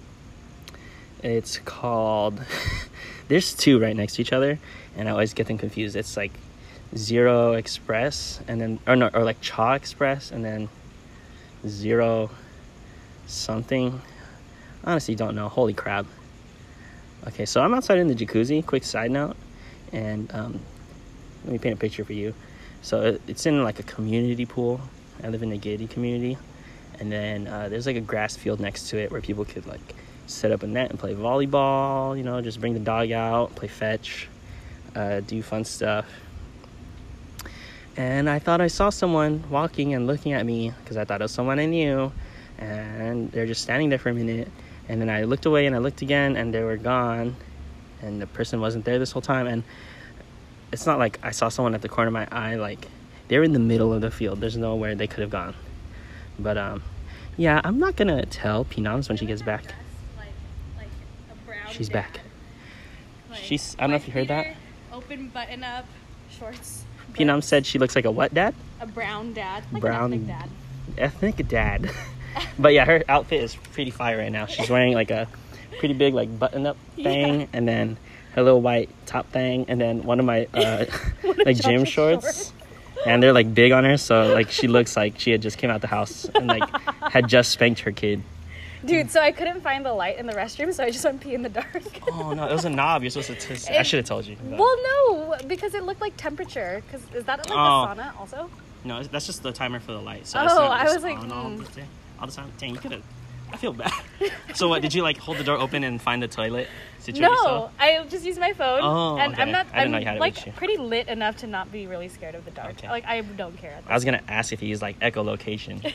It's called there's two right next to each other and I always get them confused. It's like Zero Express and then or like Chaw Express and then Zero something. Honestly don't know. Holy crap. Okay, so I'm outside in the jacuzzi. Quick side note. And let me paint a picture for you. So it's in like a community pool. I live in a gated community. And then there's like a grass field next to it where people could like set up a net and play volleyball, you know, just bring the dog out, play fetch, do fun stuff. And I thought I saw someone walking and looking at me because I thought it was someone I knew. And they're just standing there for a minute. And then I looked away and I looked again and they were gone. And the person wasn't there this whole time. And it's not like I saw someone at the corner of my eye. Like, they were in the middle of the field. There's nowhere they could have gone. But, yeah, I'm not going to tell Pinams when she gets back. Like a brown She's dad. back. Like, She's, I don't know if you heard that. Open button up shorts. Pinam said she looks like a what dad? A brown dad. Like Brown an ethnic dad. Ethnic dad. But yeah, her outfit is pretty fire right now. She's wearing like a pretty big like button up thing, and then her little white top thing, and then one of my like gym shorts. And they're like big on her, so like she looks like she had just came out the house and like had just spanked her kid. Dude, so I couldn't find the light in the restroom, so I just went pee in the dark. Oh no, it was a knob. You're supposed to. I should have told you. But. Well, no, because it looked like temperature. Because is that like a sauna also? No, that's just the timer for the light. So Oh, it's not I just was like, on all the time. Dang, you could have. I feel bad. So what? Did you like hold the door open and find the toilet situation? No, I just used my phone. Oh, and okay. I'm not. I didn't know I'm you had it like with you. pretty lit enough to not be really scared of the dark. Okay. Like I don't care. At I was gonna ask if you use like echolocation.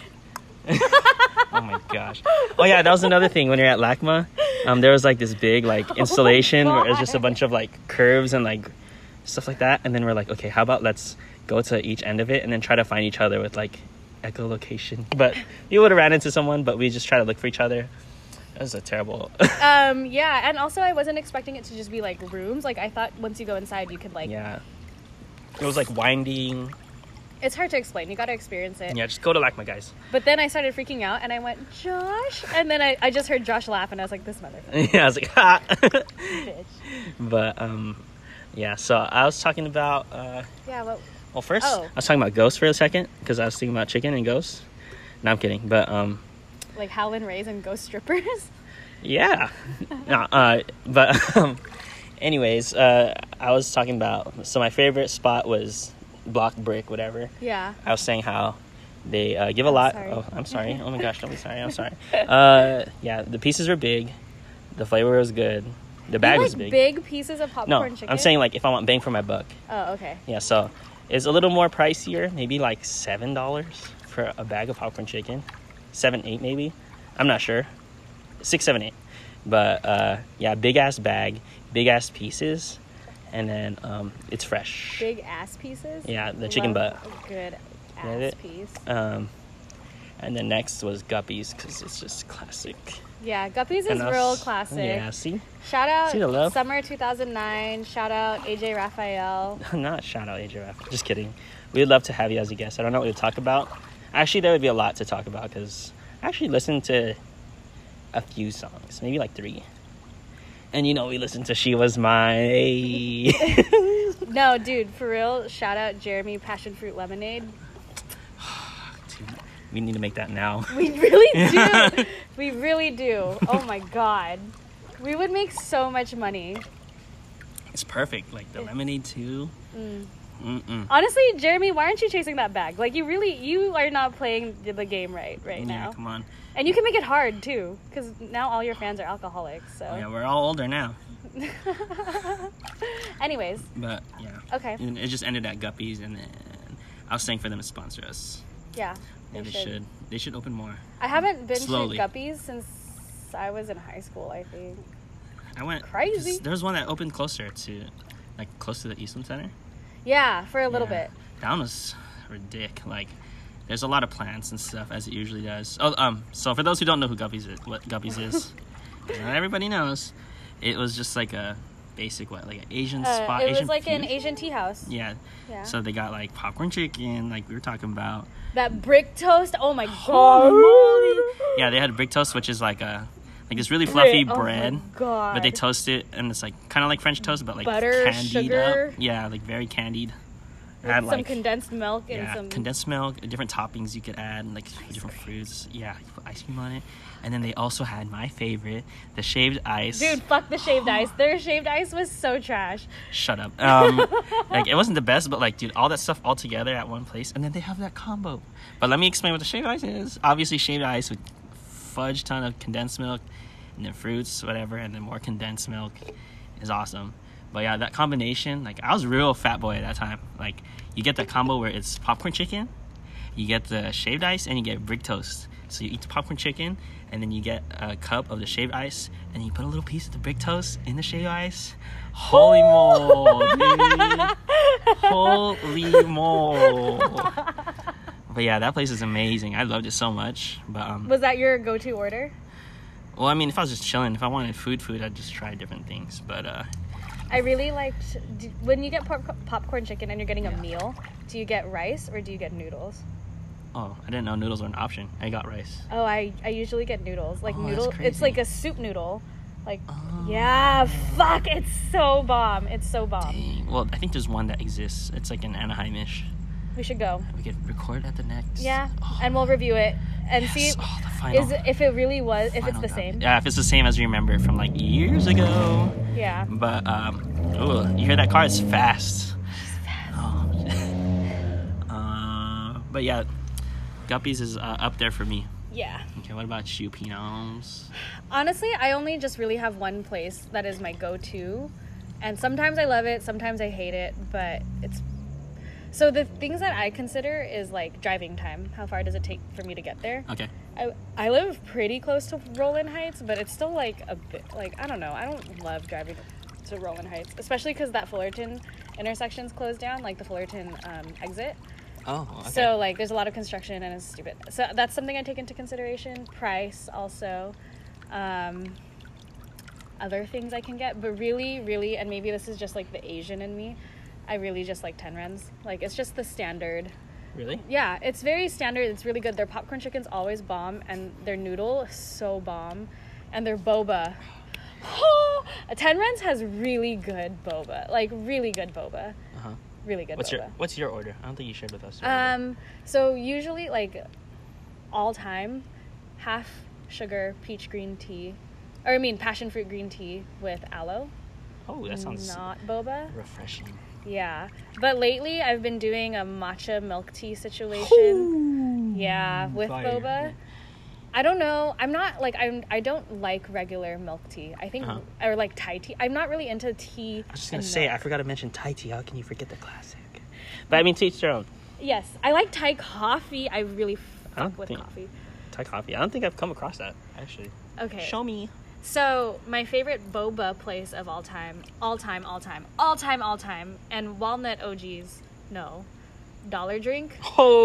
Oh my gosh. Oh yeah, that was another thing when you're at LACMA. There was like this big like installation where it was just a bunch of like curves and like stuff like that, and then we're like, okay, how about let's go to each end of it and then try to find each other with like echolocation. But we would have ran into someone, but we just try to look for each other. That was a terrible. Yeah, and also I wasn't expecting it to just be like rooms. Like I thought once you go inside, you could like. Yeah. It was like winding. It's hard to explain. You got to experience it. Yeah, just go to LACMA, guys. But then I started freaking out, and I went, Josh, and then I just heard Josh laugh, and I was like, this motherfucker, Yeah, I was like, ha. bitch. But yeah. So I was talking about. Yeah. Well, first Oh. I was talking about ghosts for a second because I was thinking about chicken and ghosts. No, I'm kidding. But Like Howlin' Rays and ghost strippers. yeah. No, but anyways, I was talking about. So my favorite spot was Block Brick, whatever. Yeah. I was saying how they give a lot. sorry. Oh, I'm sorry. Oh my gosh, don't be sorry. I'm sorry. Yeah, the pieces were big. The flavor was good. The bag You was like big. big pieces of No, popcorn chicken. I'm saying like if I want bang for my buck. Oh, okay. Yeah, so it's a little more pricier, maybe like $7 for a bag of popcorn chicken. 7, 8 maybe. I'm not sure. 6, 7, 8. But yeah, big ass bag, big ass pieces, and then it's fresh. Big ass pieces. Yeah, the chicken Love butt. a good Get ass it? piece. And then next was Guppies because it's just classic. Yeah, Guppies is And us- real classic. Yeah, see? Shout out See the love? Summer 2009. Shout out AJ Raphael. Not shout out AJ Raff. Just kidding. We'd love to have you as a guest. I don't know what to talk about. Actually, there would be a lot to talk about because I actually listened to a few songs, maybe like 3. And you know, we listened to She Was My. No, dude, for real. Shout out Jeremy Passion Fruit Lemonade. Dude, we need to make that now. We really do. We really do. Oh my god. We would make so much money. It's perfect. Like the lemonade too. Honestly, Jeremy, why aren't you chasing that bag? Like you are not playing the game right Yeah, now. come on. And you can make it hard too, because now all your fans are alcoholics. So, Oh, yeah, we're all older now. anyways, But yeah. okay, And it just ended at Guppies, and then I was saying for them to sponsor us. yeah, Yeah, they should. They should open more. I haven't been Slowly. to Guppies since I was in high school. I think. I went Crazy. There's one that opened closer to, like close to the Eastland Center. Yeah, for a little Yeah. bit. That one was ridiculous. Like, there's a lot of plants and stuff as it usually does. Oh, so for those who don't know who Guppies is, what Guppies is, not everybody knows. It was just like a basic like an Asian spot. It was Asian like an food? Asian tea house. Yeah. Yeah. So they got like popcorn chicken, like we were talking about. That brick toast. Oh my Holy god. moly. Yeah, they had brick toast, which is like this really fluffy Oh my bread. god. But they toast it, and it's like kind of like French toast, but like Butter, candied sugar. up. Yeah, like very candied. With Add, some like, condensed milk and yeah, some. condensed milk, different toppings you could add, and like different fruits. Yeah, you put ice cream on it, and then they also had my favorite, the shaved ice. Dude, fuck the shaved ice. Their shaved ice was so trash. Shut up. Like it wasn't the best, but like, dude, all that stuff all together at one place, and then they have that combo. But let me explain what the shaved ice is. Obviously, shaved ice with fudge ton of condensed milk, and then fruits, whatever, and then more condensed milk is awesome. But yeah, that combination, like I was a real fat boy at that time. Like you get that combo where it's popcorn chicken, you get the shaved ice, and you get brick toast. So you eat the popcorn chicken, and then you get a cup of the shaved ice, and you put a little piece of the brick toast in the shaved ice. Holy moly, dude. Holy moly. But yeah, that place is amazing. I loved it so much. But Was that your go-to order? well, I mean, if I was just chilling, if I wanted food, I'd just try different things. But I really liked when you get popcorn chicken and you're getting a meal. Do you get rice or do you get noodles? oh, I didn't know noodles were an option. I got rice. Oh, I usually get noodles. Like Oh, that's noodle, it's crazy. like a soup noodle. Like Oh. yeah, fuck, it's so bomb. It's so bomb. Dang. Well, I think there's one that exists. It's like in Anaheim-ish. We should go. We could record at the next. Yeah, Oh, and we'll review it and yes. see Oh, the final, if it really was if it's final the gummy. same. Yeah, if it's the same as you remember from like years ago. Yeah. But ooh, you hear that car? It's fast. Oh. But yeah, Guppies is up there for me. Yeah. Okay, what about you, Pinoms? Honestly, I only just really have one place that is my go-to, and sometimes I love it, sometimes I hate it, but it's so the things that I consider is like driving time. How far does it take for me to get there? Okay. I live pretty close to Roland Heights, but it's still like a bit like I don't know. I don't love driving to Roland Heights, especially because that Fullerton intersection's closed down, like the Fullerton exit. Oh, okay. So like there's a lot of construction and it's stupid. So that's something I take into consideration. Price also. Other things I can get, but really, and maybe this is just like the Asian in me, I really just like Tenrens. Like it's just the standard. Really? Yeah, it's very standard. It's really good. Their popcorn chicken's always bomb, and their noodle is so bomb, and their boba. Tenrens has really good boba, like really good boba. Uh-huh. Really good boba. What's your order? I don't think you shared with us. So usually like all time, half sugar peach green tea, or I mean passion fruit green tea with aloe. Oh, that sounds not boba. refreshing. Yeah, but lately I've been doing a matcha milk tea situation. Yeah, with Fire. boba. I don't know. I'm not like I don't like regular milk tea. I think or like Thai tea. I'm not really into tea. I was just gonna say, I forgot to mention Thai tea. How can you forget the classic? But I mean, to each their own. Yes, I like Thai coffee. I really I don't fuck with think- coffee. Thai coffee. I don't think I've come across that actually. Okay. Show me. So my favorite boba place of all time, and Walnut OGs, no, Dollar Drink.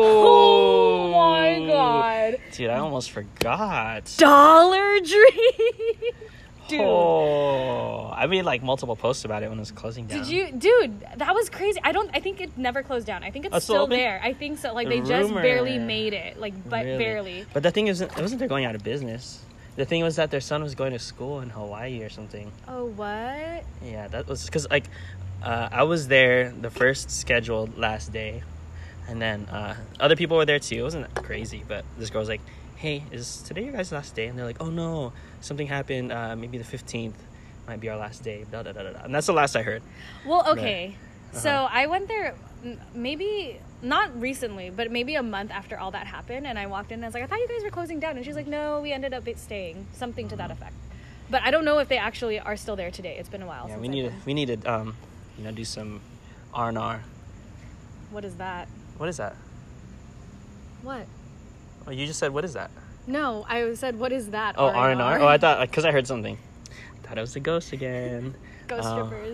Oh, my god, dude! I almost forgot. Dollar Drink, dude. Oh, I made like multiple posts about it when it was closing down. Did you, dude? That was crazy. I think it never closed down. I think it's still still open? there. I think so. Like they just Rumor. barely made it, like but Really? barely. But the thing isn't, it wasn't they're going out of business. The thing was that their son was going to school in Hawaii or something. Oh what? Yeah, that was because like I was there the first scheduled last day, and then other people were there too. It wasn't that crazy, but this girl was like, "Hey, is today your guys' last day?" And they're like, "Oh no, something happened. Maybe the 15th might be our last day." Da, da, da, da, da. And that's the last I heard. Well, okay. But, So I went there maybe not recently, but maybe a month after all that happened, and I walked in and I was like, I thought you guys were closing down, and she's like, no, we ended up staying, something to that effect. But I don't know if they actually are still there today. It's been a while. Yeah, since we I've need to been. we need to do some R&R. What is that? What is that? What? Oh, you just said what is that? No, I said what is that? Oh, R&R. Oh, I thought because I heard something. Thought it was the ghost again. Ghost strippers.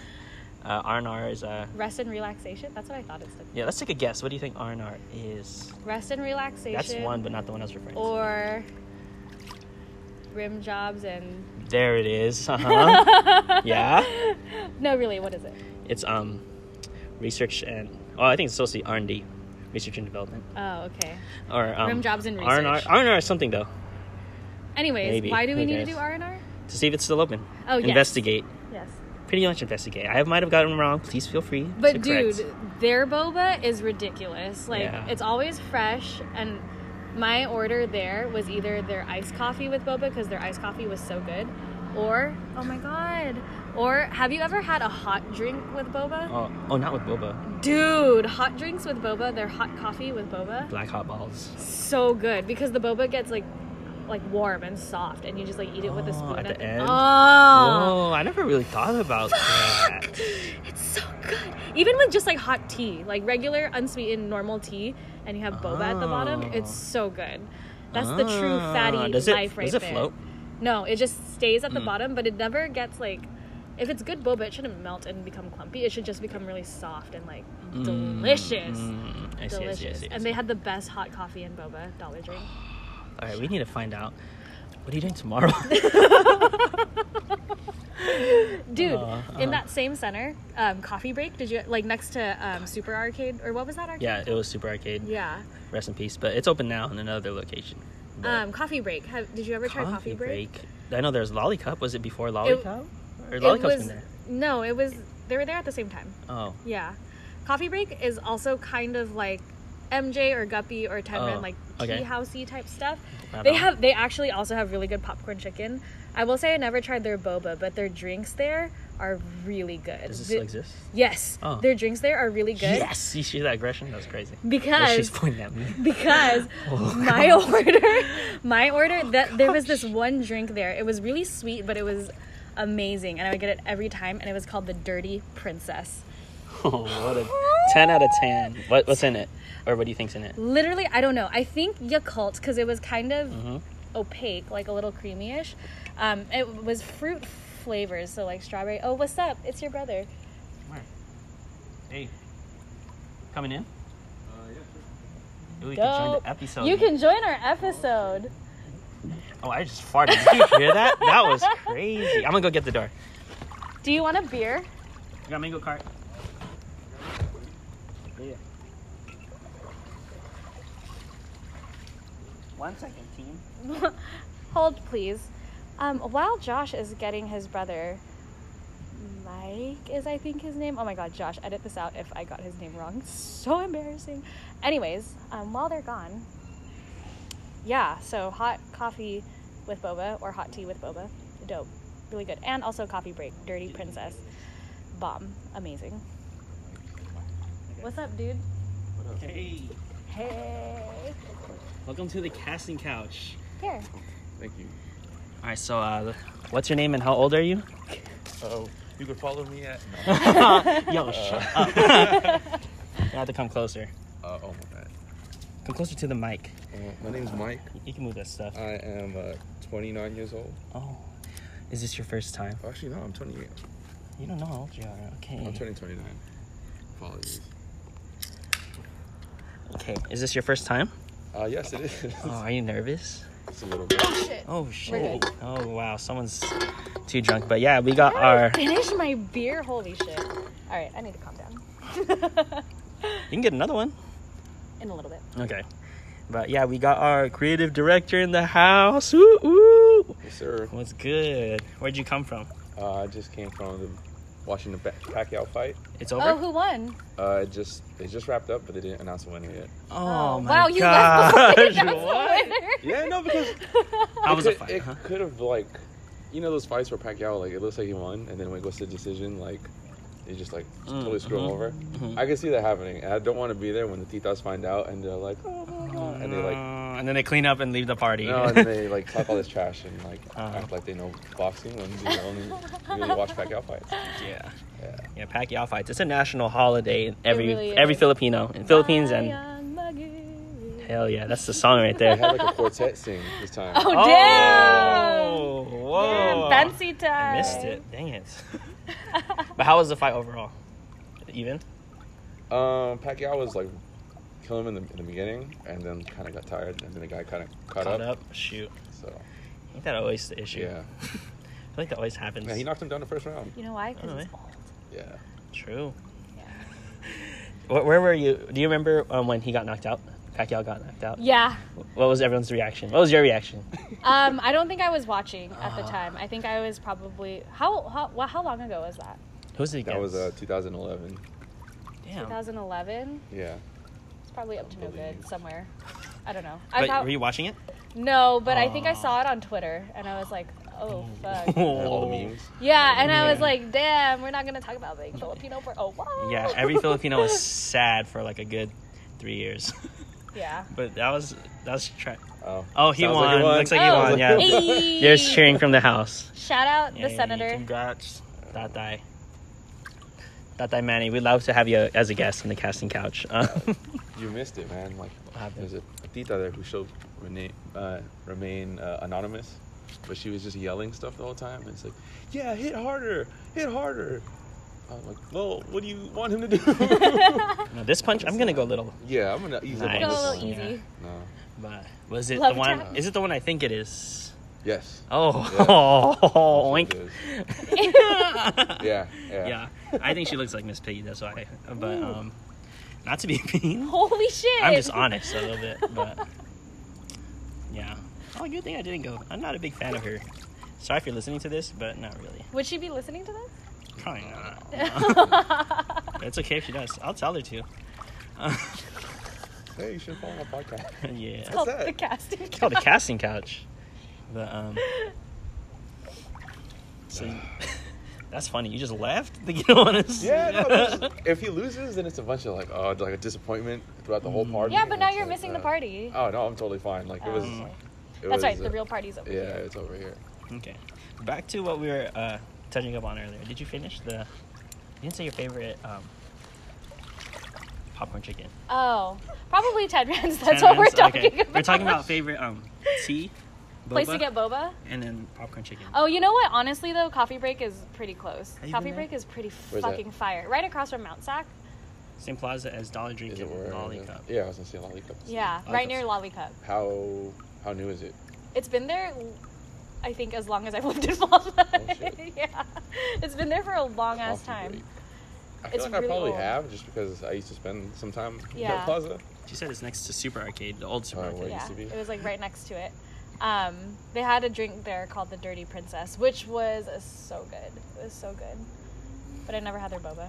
R&R is Rest and relaxation. That's what I thought it stood for. yeah. Let's take a guess. What do you think R&R is? Rest and relaxation. That's one, but not the one I was referring to. Or rim jobs and. There it is. Uh-huh. Yeah. No, really. What is it? It's research and I think it's supposed to be R&D, research and development, Oh, okay. or Rim jobs and R&R. research. R&R is something though. Maybe. Anyways, why do we Who need to cares? do R&R? To see if it's still open. Oh, yes. Investigate. Yes. Pretty much investigate. I might have gotten it wrong. Please feel free. But to dude, correct. their boba is ridiculous. Like Yeah. it's always fresh, and my order there was either their iced coffee with boba because their iced coffee was so good, or oh my god, or have you ever had a hot drink with boba? Oh, not with boba. Dude, hot drinks with boba, their hot coffee with boba, Black hot balls. so good because the boba gets like like warm and soft, and you just like eat it with a spoon at the end. Oh, Whoa, I never really thought about that. it's so good. Even with just like hot tea, like regular unsweetened normal tea, and you have boba at the bottom, it's so good. That's the true fatty life right there. Does it float? No, it just stays at the bottom, but it never gets like. If it's good boba, it shouldn't melt and become clumpy. It should just become really soft and like delicious. Delicious. And they had the best hot coffee and boba Dollar Drink. All right, we need to find out. What are you doing tomorrow? Dude, in that same center, Coffee Break, did you like next to Super Arcade, or what was that arcade? Yeah, it was Super Arcade. Yeah. Rest in peace. But it's open now in another location. Coffee Break. Did you ever try Coffee Break? I know there's Lollicup. Was it before Lollicup? Or Lollipup's been there? No, it was. They were there at the same time. Oh. Yeah. Coffee Break is also kind of like MJ or Guppy or Tenman, like tea housey type stuff. They actually also have really good popcorn chicken. I will say I never tried their boba, but their drinks there are really good. Does this still exist? Yes. Oh. Their drinks there are really good. Yes. You see that aggression? That was crazy. Because she's pointing at me. Because my order that there was this one drink there. It was really sweet, but it was amazing, and I would get it every time, and it was called the Dirty Princess. Oh, what a 10 out of 10. What's in it? Or what do you think's in it? Literally, I don't know. I think Yakult, because it was kind of opaque, like a little creamy-ish. It was fruit flavors, so like strawberry. Oh, what's up? It's your brother. Where? Hey. Coming in? Yeah. We can join the episode. You can join our episode. Oh, I just farted. Did you hear that? That was crazy. I'm gonna go get the door. Do you want a beer? I got mango cart. Yeah. 1 second, team. Hold, please. While Josh is getting his brother, Mike is, I think, his name. Oh my God, Josh, edit this out if I got his name wrong. It's so embarrassing. Anyways, while they're gone, yeah, so hot coffee with boba or hot tea with boba, dope, really good. And also Coffee Break, Dirty Princess, bomb, amazing. What's up, dude? Hey. Hey. Welcome to the casting couch. Here. Thank you. All right, so what's your name and how old are you? You can follow me at... No. Yo, shut up. You have to come closer. Oh my God. Come closer to the mic. My name's Mike. You can move that stuff. I am 29 years old. Oh. Is this your first time? Oh, actually, no, I'm 28. You don't know how old you are. Okay. I'm turning 29. Apologies. Okay. Is this your first time? Yes, it is. Oh, are you nervous? It's a little bit. Oh, shit. We're good. Oh, wow. Someone's too drunk. But yeah, we got our... Finish my beer. Holy shit. All right, I need to calm down. You can get another one. In a little bit. Okay. But yeah, we got our creative director in the house. Woo, woo. Yes, sir. What's good? Where'd you come from? I just came from watching the Pacquiao fight. It's over? Oh, who won? It just wrapped up, but they didn't announce the winner yet. Oh, my wow, you gosh. left before they announced What? the winner. Yeah, no, because How was the fight? It could have, like, you know those fights where Pacquiao, like, it looks like he won, and then when it goes to decision, like, they just, like, totally screw him over. I can see that happening, and I don't want to be there when the Titas find out, and they're like, oh, and they, like... And then they clean up and leave the party. No, and then they, like, talk all this trash and, like, act like they know boxing when they only really watch Pacquiao fights. Yeah, Pacquiao fights. It's a national holiday in every is. Filipino in Philippines and hell yeah, that's the song right They there. had, like, a quartet sing this time. Oh, damn! Oh, whoa! Damn, fancy time. I missed it. Dang it. But how was the fight overall? Even? Pacquiao was, like, killing him in the beginning, and then kind of got tired, and then the guy kind of caught up. Shoot. So. I think that always the issue. Yeah. I feel like that always happens. Yeah, he knocked him down the first round. You know why? Because he's old. Yeah. True. Yeah. Where were you? Do you remember when he got knocked out? Pacquiao got knocked out? Yeah. What was everyone's reaction? What was your reaction? I don't think I was watching at the time. I think I was probably... How long ago was that? Who's it against? That was 2011. Damn. 2011? Yeah. It's probably up to no good somewhere. I don't know. But were you watching it? No, but I think I saw it on Twitter, and I was like, oh, fuck. All the memes. Yeah, and I was like, damn, we're not going to talk about being Filipino for a while. Yeah, every Filipino was sad for like a good 3 years. Yeah. But that was Oh, Oh, he sounds won. like he won. Looks like he Oh. won. Yeah. Hey. There's cheering from the house. Shout out the Yay, senator. Congrats, Tatay. Tatay Manny, we'd love to have you as a guest on the casting couch. You missed it, man. Like, happened? there's a tita there who showed remain anonymous, but she was just yelling stuff the whole time. And it's like, yeah, hit harder. I'm like, well, what do you want him to do? No, this punch, I'm gonna go a little. Yeah, I'm gonna ease up Nice. on Go a this little one. easy. Yeah. No. But was it Love the one? tap. Is it the one I think it is? Yes. Oh, Yeah. oink. Yeah. Yeah, I think she looks like Miss Piggy. That's why. But not to be mean, Holy shit. I'm just honest a little bit. But yeah. Oh, good thing I didn't go. I'm not a big fan of her. Sorry if you're listening to this, but not really. Would she be listening to this? Probably not. It's okay if she does. I'll tell her to. Hey, you should follow my podcast. Yeah. It's called that? the casting. It's called a casting couch. But so that's funny. You just left. You don't want to. Yeah, no, 'cause if he loses, then it's a bunch of like a disappointment throughout the whole party. Yeah, but now It's you're like, missing the party. Oh no, I'm totally fine. Like it was. Oh. It That's was, right. The real party's over Yeah, here. it's over here. Okay. Back to what we were touching up on earlier. Did you finish the? You didn't say your favorite popcorn chicken. Oh, probably Ted Rans. That's 10 what we're rounds? talking Okay. about. We're talking about favorite tea, boba, Place to get boba. and then popcorn chicken. Oh, you know what? Honestly, though, Coffee Break is pretty close. Have you Coffee been there? Break is pretty Where's fucking fire. Right across from Mount Sac. Same plaza as Dollar Drink Is it and where? Lollipop. Yeah, I was gonna say Lollipop. Yeah, right near Lollicup. How new is it? It's been there, I think, as long as I've lived in Malta. Oh, shit. Yeah, it's been there for a long ass Coffee time. break. I It's feel like I really probably old. have just because I used to spend some time in Yeah. that plaza. She said it's next to Super Arcade, the old Super Oh, Arcade. where it Yeah, used to be. it was like right next to it. They had a drink there called the Dirty Princess, which was so good. It was so good, but I never had their boba.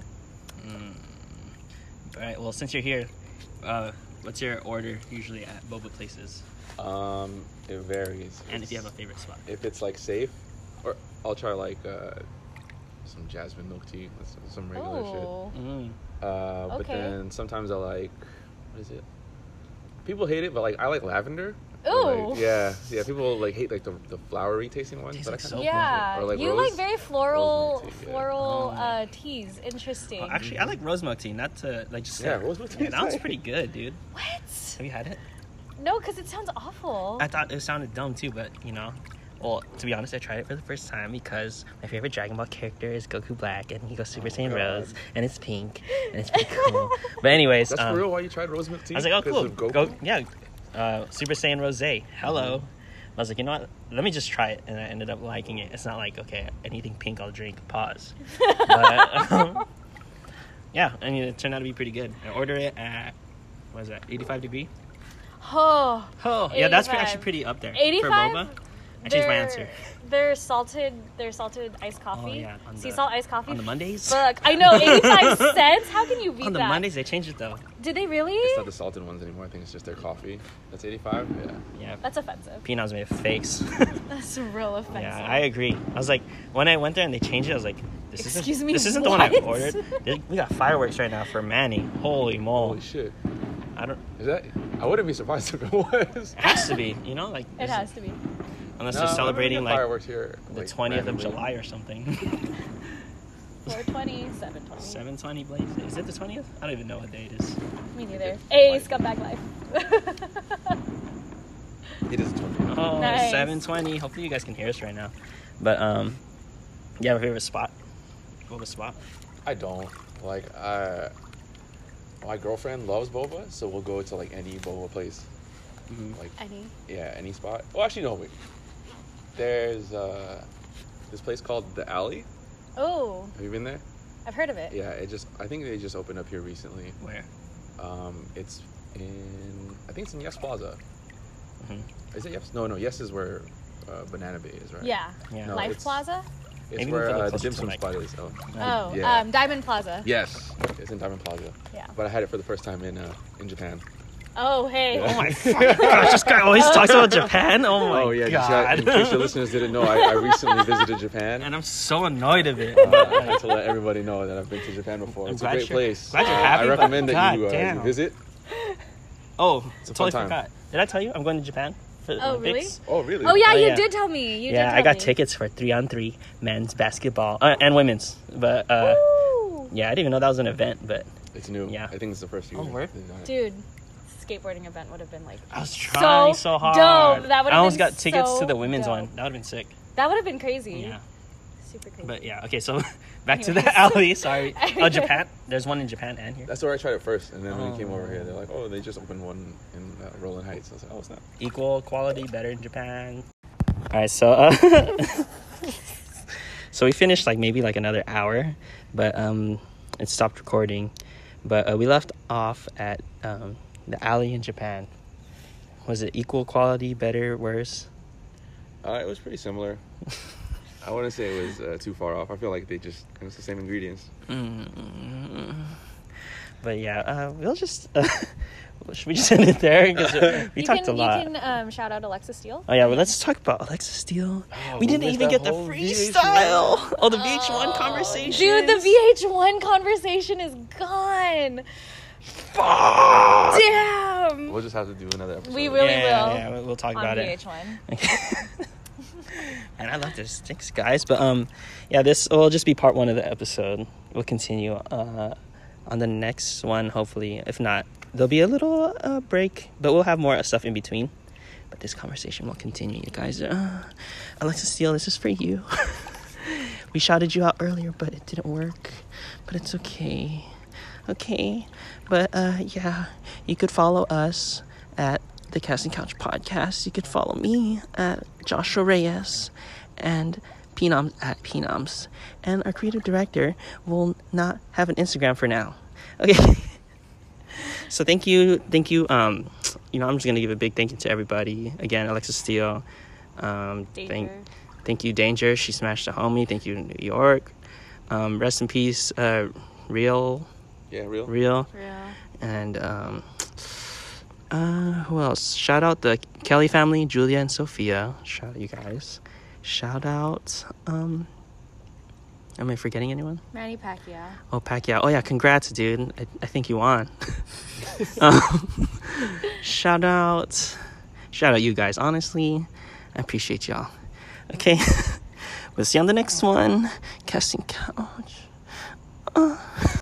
All right. Well, since you're here, what's your order usually at boba places? It varies. And if you have a favorite spot. If it's like safe, or I'll try like some jasmine milk tea, some regular Oh, But Okay. then sometimes I like, what is it? People hate it, but like I like lavender. Or, Ooh. like, yeah. People like hate like the flowery tasting ones. Tastes But I like kinda- soap. yeah. Or like You rose- like very floral, rosemary tea, yeah. floral teas. Interesting. Oh, actually, I like rose milk tea. Not to like just. Yeah, rose milk tea Yeah, is that one's nice. pretty good, dude. What? Have you had it? No, because it sounds awful. I thought it sounded dumb too, but you know. Well, to be honest, I tried it for the first time because my favorite Dragon Ball character is Goku Black, and he goes Super Saiyan God. Rose, and it's pink, and it's pretty cool. But anyways, That's for real. Why you tried rose milk tea? I was like, oh, Because cool. of Goku? Yeah, Super Saiyan Rose. Hello. I was like, you know what? Let me just try it, and I ended up liking it. It's not like, okay, anything pink I'll drink. Pause. But yeah, I mean, it turned out to be pretty good. I ordered it at what is that? 85 degree. Oh, Oh, yeah, that's 85. actually pretty up there. 85? For boba. I changed my answer. They're salted iced coffee. Oh, yeah, on Sea the- salt iced coffee. On the Mondays. Fuck, I know, 85 cents? How can you beat On the that? Mondays, they changed it though. Did they really? It's not the salted ones anymore. I think it's just their coffee. That's 85. Yeah. Yeah. That's offensive. Pinot's made a face. That's real offensive. Yeah, I agree. I was like, when I went there and they changed it, I was like, Excuse me, this isn't the one I what? ordered. We got fireworks right now for Manny. Holy moly. Holy shit. I don't. Is that? I wouldn't be surprised if it was. It has to be, you know, like It has to be. unless No, they're we celebrating get like fireworks here, the like, 20th of randomly. July or something. 420, 720. 720 Blaze. Is it the 20th? I don't even know what day it is. Me neither. Okay. Hey, Like- scumbag life. It is 20. Oh, Nice. 720. Hopefully you guys can hear us right now. But you have a favorite spot? What was spot? I don't. Like, my girlfriend loves boba, so we'll go to like any boba place. Like, Any? yeah, any spot. Well, actually, no, wait. There's this place called The Alley. Oh, Have you been there? I've heard of it. Yeah, I think they just opened up here recently. Where? It's I think it's in Yes Plaza. Mhm. Is it Yes? No, Yes is where Banana Bay is, right? Yeah. Yeah. No, Life it's- Plaza? It's Maybe where we'll go the closer dim to sum Mike. spot is. Oh, yeah. Diamond Plaza. Yes, it's in Diamond Plaza. Yeah. But I had it for the first time in Japan. Oh, hey. Yeah. Oh my fucking gosh, this guy always talks about Japan. Oh my Oh yeah, god. in case your listeners didn't know, I recently visited Japan. And I'm so annoyed of it. I had to let everybody know that I've been to Japan before. I'm It's a glad great you're- place. glad you're happy, I but recommend that god you damn. visit. Oh, It's a totally fun time. forgot. Did I tell you I'm going to Japan for the Oh, Olympics? Oh, really? Oh yeah, Oh, you yeah. did tell me. You did Yeah, tell I got me. tickets for 3-on-3 men's basketball and women's. But Woo! yeah, I didn't even know that was an event. But It's new. Yeah. I think it's the first year. Oh, word? they've done it. Dude, skateboarding event would have been like I was trying so hard. dope. That would I have almost been got tickets so to the women's dope. one. That would have been sick. That would have been crazy. Yeah. Super crazy. But yeah, okay. So back to Anyways. the alley. Sorry. Oh, Japan. There's one in Japan and here. That's where I tried it first, and then when we came over Oh. here, they're like, "Oh, they just opened one in Rolling Heights." I was like, "Oh, it's not." Equal quality, better in Japan. All right, so so we finished like maybe like another hour, but it stopped recording. But we left off at the alley in Japan. Was it equal quality, better, worse? It was pretty similar. I wouldn't say it was too far off. I feel like it was the same ingredients. But yeah, we'll just should we just end it there? Because we talked a lot. You can shout out Alexa Steele. Oh yeah, well let's talk about Alexa Steele. Oh, we we didn't missed even that get the whole freestyle. Oh, the VH1 conversation. Dude, the VH1 conversation is gone. Fuck! Damn. We'll just have to do another episode. We really will. Yeah, we'll talk On about it. VH1. And I love this. Thanks, guys. But yeah, this will just be part 1 of the episode. We'll continue on the next one, hopefully. If not, there'll be a little break, but we'll have more stuff in between. But this conversation will continue, you guys. Alexa Steele, this is for you. We shouted you out earlier, but it didn't work. But it's okay. Okay. But yeah, you could follow us at the Casting Couch Podcast. You could follow me at Joshua Reyes and Penoms at Penoms. And our creative director will not have an Instagram for now. Okay. So thank you. I'm just gonna give a big thank you to everybody. Again, Alexa Steele. Danger. Thank you, Danger. She smashed a homie. Thank you, New York. Rest in peace, Real. Yeah, real. Yeah. And who else? Shout out the Kelly family, Julia and Sophia. Shout out you guys. Shout out am I forgetting anyone? Manny Pacquiao. Oh, Pacquiao. Oh yeah, congrats, dude. I think you won. Shout out you guys. Honestly, I appreciate y'all. Okay. We'll see you on the next one. Casting Couch.